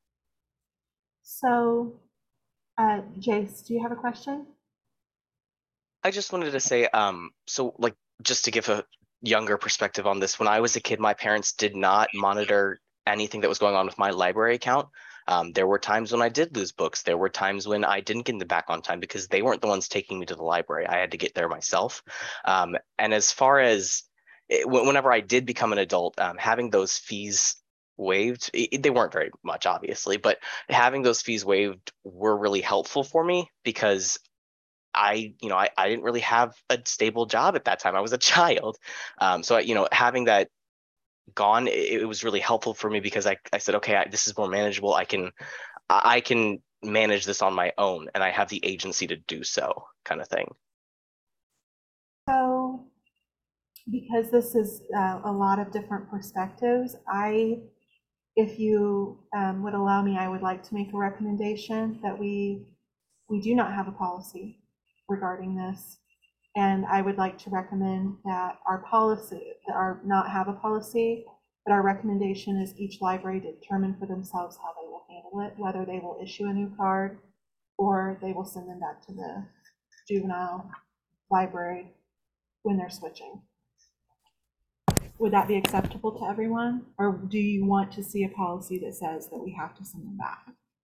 So, uh, Jace, do you have a question? I just wanted to say, um, so like, just to give a younger perspective on this, when I was a kid, my parents did not monitor anything that was going on with my library account. Um, there were times when I did lose books. There were times when I didn't get them back on time because they weren't the ones taking me to the library. I had to get there myself. Um, and as far as it, whenever I did become an adult, um, having those fees waived, it, they weren't very much, obviously, but having those fees waived were really helpful for me because I, you know, I, I didn't really have a stable job at that time. I was a child. Um, so, you know, having that gone, it, it was really helpful for me because I, I said, okay, I, this is more manageable. I can, I can manage this on my own and I have the agency to do so, kind of thing. So, because this is uh, a lot of different perspectives, I, if you um, would allow me, I would like to make a recommendation that we, we do not have a policy regarding this. And I would like to recommend that our policy, that our not have a policy, but our recommendation is each library determine for themselves how they will handle it, whether they will issue a new card or they will send them back to the juvenile library when they're switching. Would that be acceptable to everyone? Or do you want to see a policy that says that we have to send them back?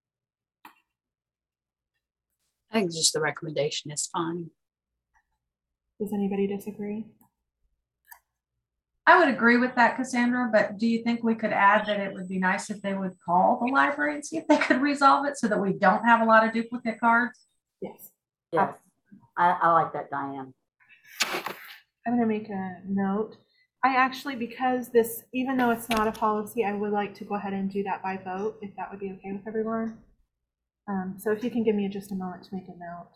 I think just the recommendation is fine. Does anybody disagree? I would agree with that, Cassandra, but do you think we could add that it would be nice if they would call the library and see if they could resolve it so that we don't have a lot of duplicate cards? Yes. Yes, I, I like that, Diane. I'm gonna make a note. I actually, because this, even though it's not a policy, I would like to go ahead and do that by vote, if that would be okay with everyone. Um, so if you can give me just a moment to make a note.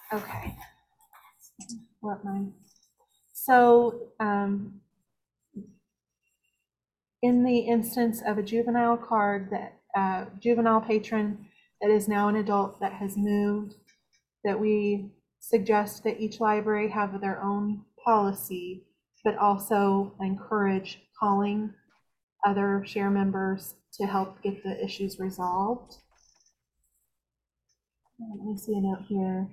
Okay. What mine? So, um, in the instance of a juvenile card that uh, juvenile patron that is now an adult that has moved, that we suggest that each library have their own policy, but also encourage calling other share members to help get the issues resolved. Let me see a note here.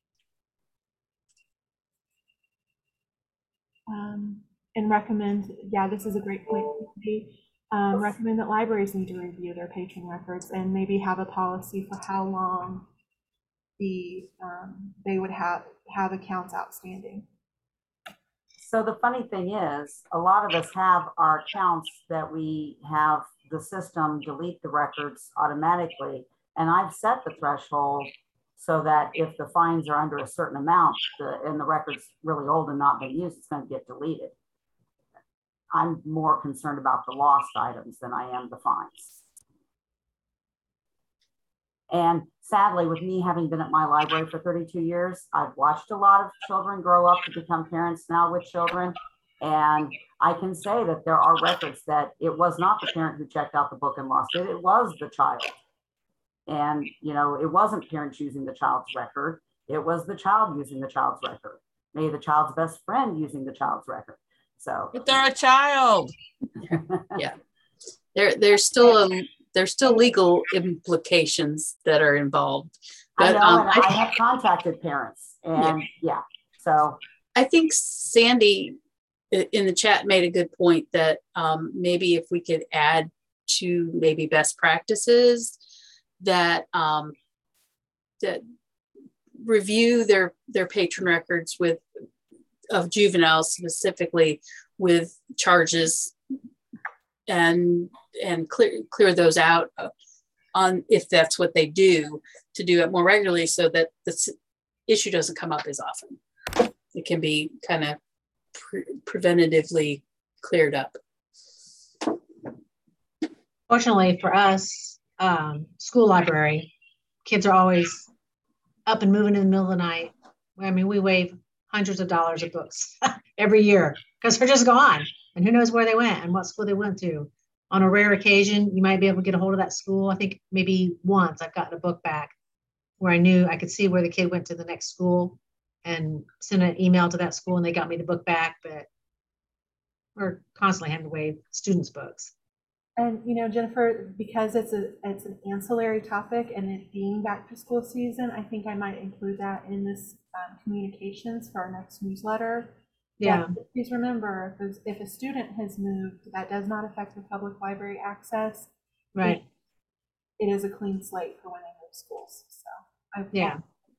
Um, and recommend, yeah, this is a great point. Um, recommend that libraries need to review their patron records and maybe have a policy for how long the um, they would have have accounts outstanding. So the funny thing is, a lot of us have our accounts that we have the system delete the records automatically. And I've set the threshold so that if the fines are under a certain amount the, and the record's really old and not being used, it's going to get deleted. I'm more concerned about the lost items than I am the fines. And sadly, with me having been at my library for thirty-two years, I've watched a lot of children grow up to become parents now with children. And I can say that there are records that it was not the parent who checked out the book and lost it, it was the child. And, you know, it wasn't parents using the child's record, it was the child using the child's record, maybe the child's best friend using the child's record. So, but they're a child. Yeah, there, there's still um, there's still legal implications that are involved. But, I know, um, and I, I have contacted parents, and yeah. yeah, so I think Sandy in the chat made a good point that um, maybe if we could add to maybe best practices that um, that review their their patron records with of juveniles specifically with charges and and clear clear those out on if that's what they do, to do it more regularly so that this issue doesn't come up as often. It can be kind of pre preventatively cleared up. Fortunately for us, um, school library, kids are always up and moving in the middle of the night. I mean, we waive hundreds of dollars of books every year because they're just gone, and who knows where they went and what school they went to. On a rare occasion, you might be able to get a hold of that school. I think maybe once I've gotten a book back where I knew I could see where the kid went to the next school and send an email to that school and they got me the book back, but we're constantly having to waive students' books. And, you know, Jennifer, because it's a it's an ancillary topic and it being back to school season, I think I might include that in this um, communications for our next newsletter. Yeah. But please remember, if, if a student has moved, that does not affect the public library access. Right. It, it is a clean slate for when they move schools. So, I've yeah.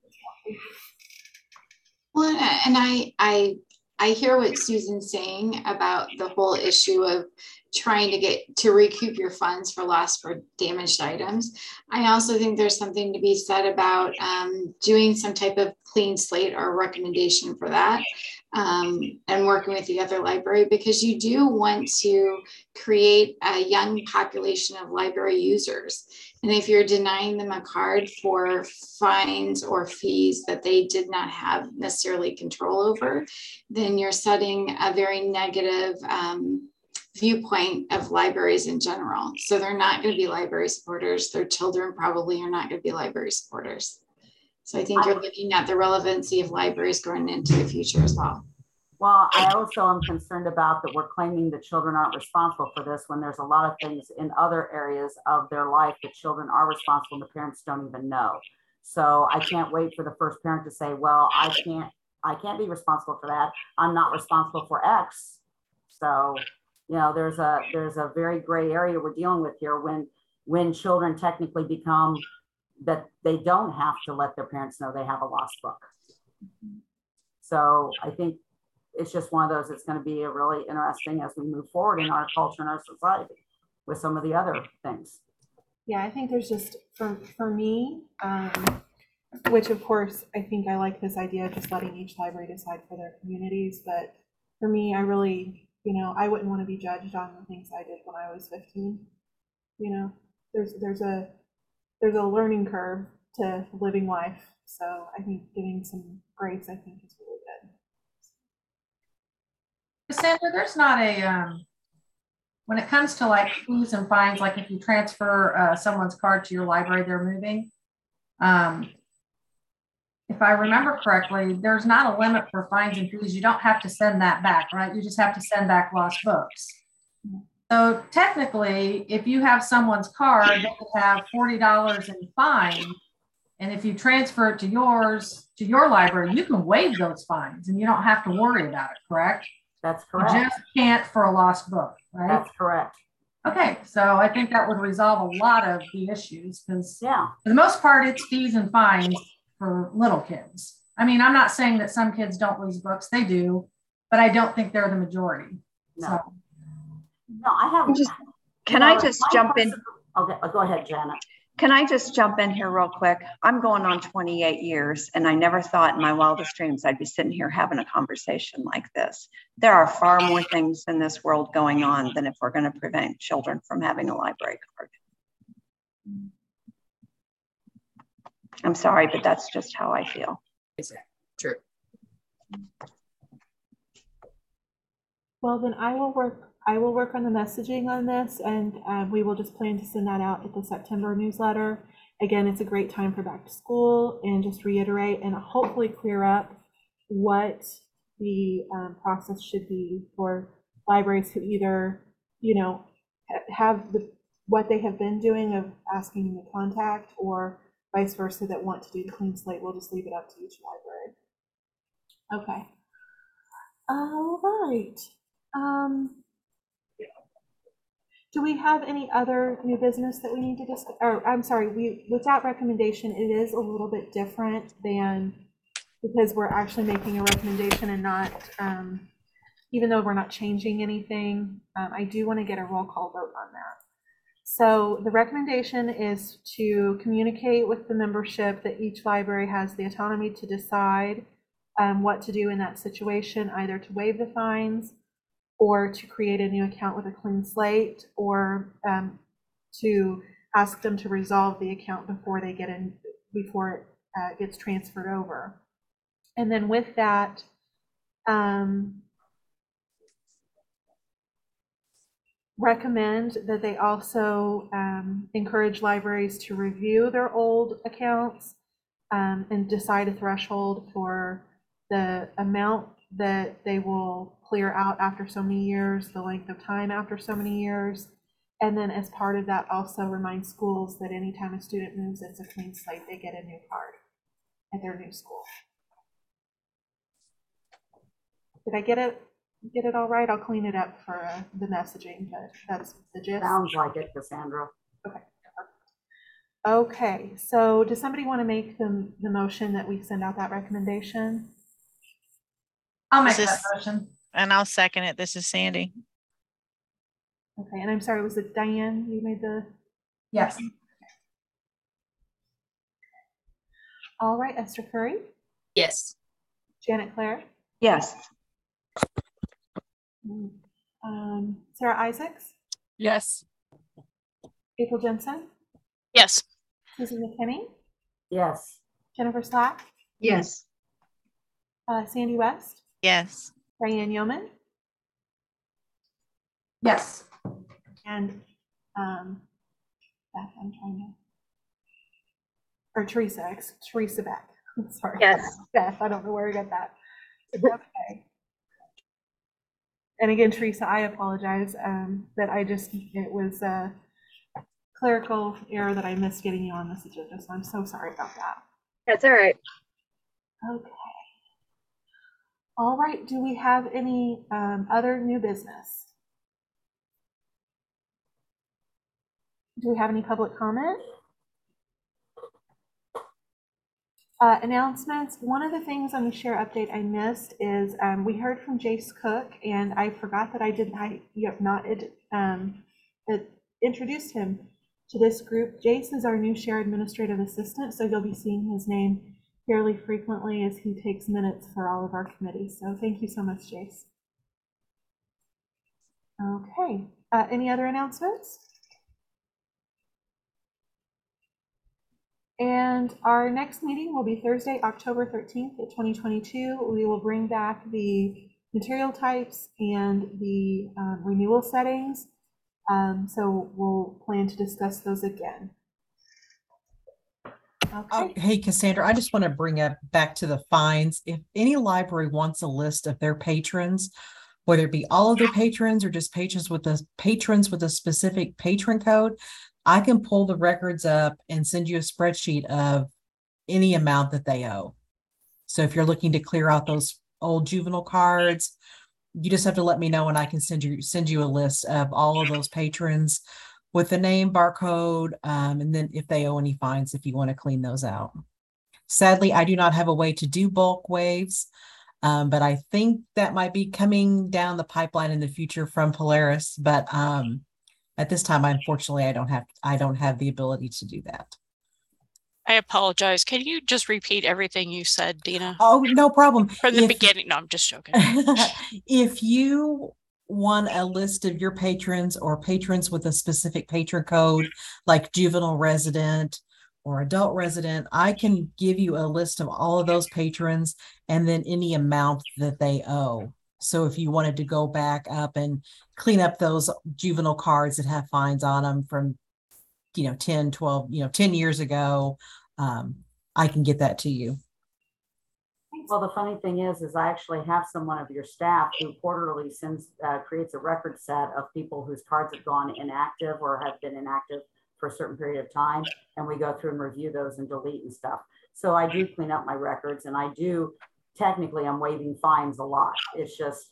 Well, and I I I hear what Susan's saying about the whole issue of trying to get to recoup your funds for lost or damaged items. I also think there's something to be said about um, doing some type of clean slate or recommendation for that, um, and working with the other library, because you do want to create a young population of library users. And if you're denying them a card for fines or fees that they did not have necessarily control over, then you're setting a very negative um, viewpoint of libraries in general. So they're not going to be library supporters. Their children probably are not going to be library supporters. So I think you're looking at the relevancy of libraries going into the future as well. Well, I also am concerned about that we're claiming that children aren't responsible for this when there's a lot of things in other areas of their life that children are responsible and the parents don't even know. So I can't wait for the first parent to say, well, I can't, I can't be responsible for that. I'm not responsible for X. So, you know, there's a, there's a very gray area we're dealing with here when, when children technically become that they don't have to let their parents know they have a lost book. So I think it's just one of those that's going to be a really interesting as we move forward in our culture and our society with some of the other things. Yeah, I think there's just, for, for me, um, which of course, I think I like this idea of just letting each library decide for their communities. But for me, I really, you know, I wouldn't want to be judged on the things I did when I was fifteen. You know, there's, there's a, there's a learning curve to living life So I think giving some grace, I think, is really good. Cassandra, there's not a, um, when it comes to like fees and fines, like if you transfer uh, someone's card to your library, they're moving. Um, if I remember correctly, there's not a limit for fines and fees. You don't have to send that back, right? You just have to send back lost books. So technically, if you have someone's card, they could have forty dollars in fine. And if you transfer it to yours, to your library, you can waive those fines and you don't have to worry about it, correct? That's correct. You just can't for a lost book, right? That's correct. Okay, so I think that would resolve a lot of the issues because yeah, for the most part, it's fees and fines for little kids. I mean, I'm not saying that some kids don't lose books, they do, but I don't think they're the majority. No, so. no, I haven't. Just, can I just jump in? Okay, go ahead, Janet. Can I just jump in here real quick? I'm going on twenty-eight years, and I never thought in my wildest dreams I'd be sitting here having a conversation like this. There are far more things in this world going on than if we're going to prevent children from having a library card. I'm sorry, but that's just how I feel. Exactly. True. Well, then I will work. I will work on the messaging on this, and uh, we will just plan to send that out at the September newsletter. Again, it's a great time for back to school, and just reiterate and hopefully clear up what the um, process should be for libraries who either, you know, have the what they have been doing of asking the contact, or vice versa that want to do the clean slate. We'll just leave it up to each library. Okay. All right. Um, Do we have any other new business that we need to discuss? Or I'm sorry, we with that recommendation, it is a little bit different than, because we're actually making a recommendation and not, um, even though we're not changing anything, um, I do want to get a roll call vote on that. So the recommendation is to communicate with the membership that each library has the autonomy to decide um, what to do in that situation, either to waive the fines, or to create a new account with a clean slate, or um, to ask them to resolve the account before they get in, before it uh, gets transferred over. And then with that, um, recommend that they also um, encourage libraries to review their old accounts um, and decide a threshold for the amount that they will clear out after so many years, the length of time after so many years. And then as part of that, also remind schools that anytime a student moves into a clean slate, they get a new card at their new school. Did I get it? Get it all right? I'll clean it up for uh, the messaging, but that's the gist. Sounds like it, Cassandra. Okay. Okay, so does somebody want to make the, the motion that we send out that recommendation? I'll make This that is- motion. And I'll second it. This is Sandy. Okay, and I'm sorry, was it Diane you made the? Yes. All right, Esther Curry, Yes. Janet Clare, Yes. um, Sarah Isaacs, Yes. April Jensen, Yes. Susan McKinney, Yes. Jennifer Slack, Yes. uh, Sandy West, Yes. Diane Yeoman, Yes. and um, Beth, I'm trying to, or Teresa, ex- Teresa Beck. I'm sorry. Yes. Beth, I don't know where I got that. Okay. And again, Teresa, I apologize um, that I just, it was a clerical error that I missed getting you on this agenda, so I'm so sorry about that. That's all right. Okay. All right, do we have any um, other new business? Do we have any public comment? Uh, announcements. One of the things on the share update I missed is um, we heard from Jace Cook, and I forgot that I didn't, I you have not um, introduced him to this group. Jace is our new share administrative assistant, so you'll be seeing his name fairly frequently as he takes minutes for all of our committees. So thank you so much, Jace. Okay, uh, any other announcements? And our next meeting will be Thursday, October thirteenth at twenty twenty-two. We will bring back the material types and the um, renewal settings. Um, so we'll plan to discuss those again. Okay. Oh, hey, Cassandra, I just want to bring up back to the fines. If any library wants a list of their patrons, whether it be all of their patrons or just patrons with a patrons with a specific patron code, I can pull the records up and send you a spreadsheet of any amount that they owe. So if you're looking to clear out those old juvenile cards, you just have to let me know and I can send you send you a list of all of those patrons with the name, barcode, um, and then if they owe any fines, if you want to clean those out. Sadly, I do not have a way to do bulk waves, um, but I think that might be coming down the pipeline in the future from Polaris. But um, at this time, unfortunately, I don't have I don't have the ability to do that. I apologize. Can you just repeat everything you said, Dina? Oh, no problem. From the If- beginning. No, I'm just joking. If you want a list of your patrons or patrons with a specific patron code, like juvenile resident or adult resident, I can give you a list of all of those patrons and then any amount that they owe. So if you wanted to go back up and clean up those juvenile cards that have fines on them from, you know, ten, twelve, you know, ten years ago, um, I can get that to you. Well, the funny thing is, is I actually have someone of your staff who quarterly sends, uh, creates a record set of people whose cards have gone inactive or have been inactive for a certain period of time. And we go through and review those and delete and stuff. So I do clean up my records, and I do, technically I'm waiving fines a lot. It's just,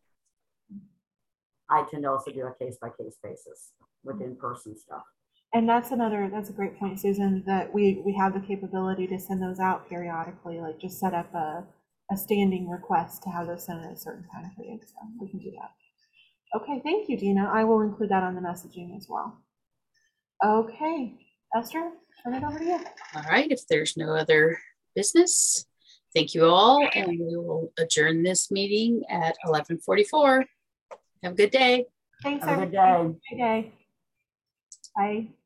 I tend to also do a case by case basis with in-person stuff. And that's another, that's a great point, Susan, that we, we have the capability to send those out periodically, like just set up a, a standing request to have those sent at a certain time period. So we can do that. Okay, thank you, Dina. I will include that on the messaging as well. Okay, Esther, turn it over to you. All right, if there's no other business, thank you all, and we will adjourn this meeting at eleven forty-four. Have a good day. Thanks, Have a good everybody. day. Good day. Bye.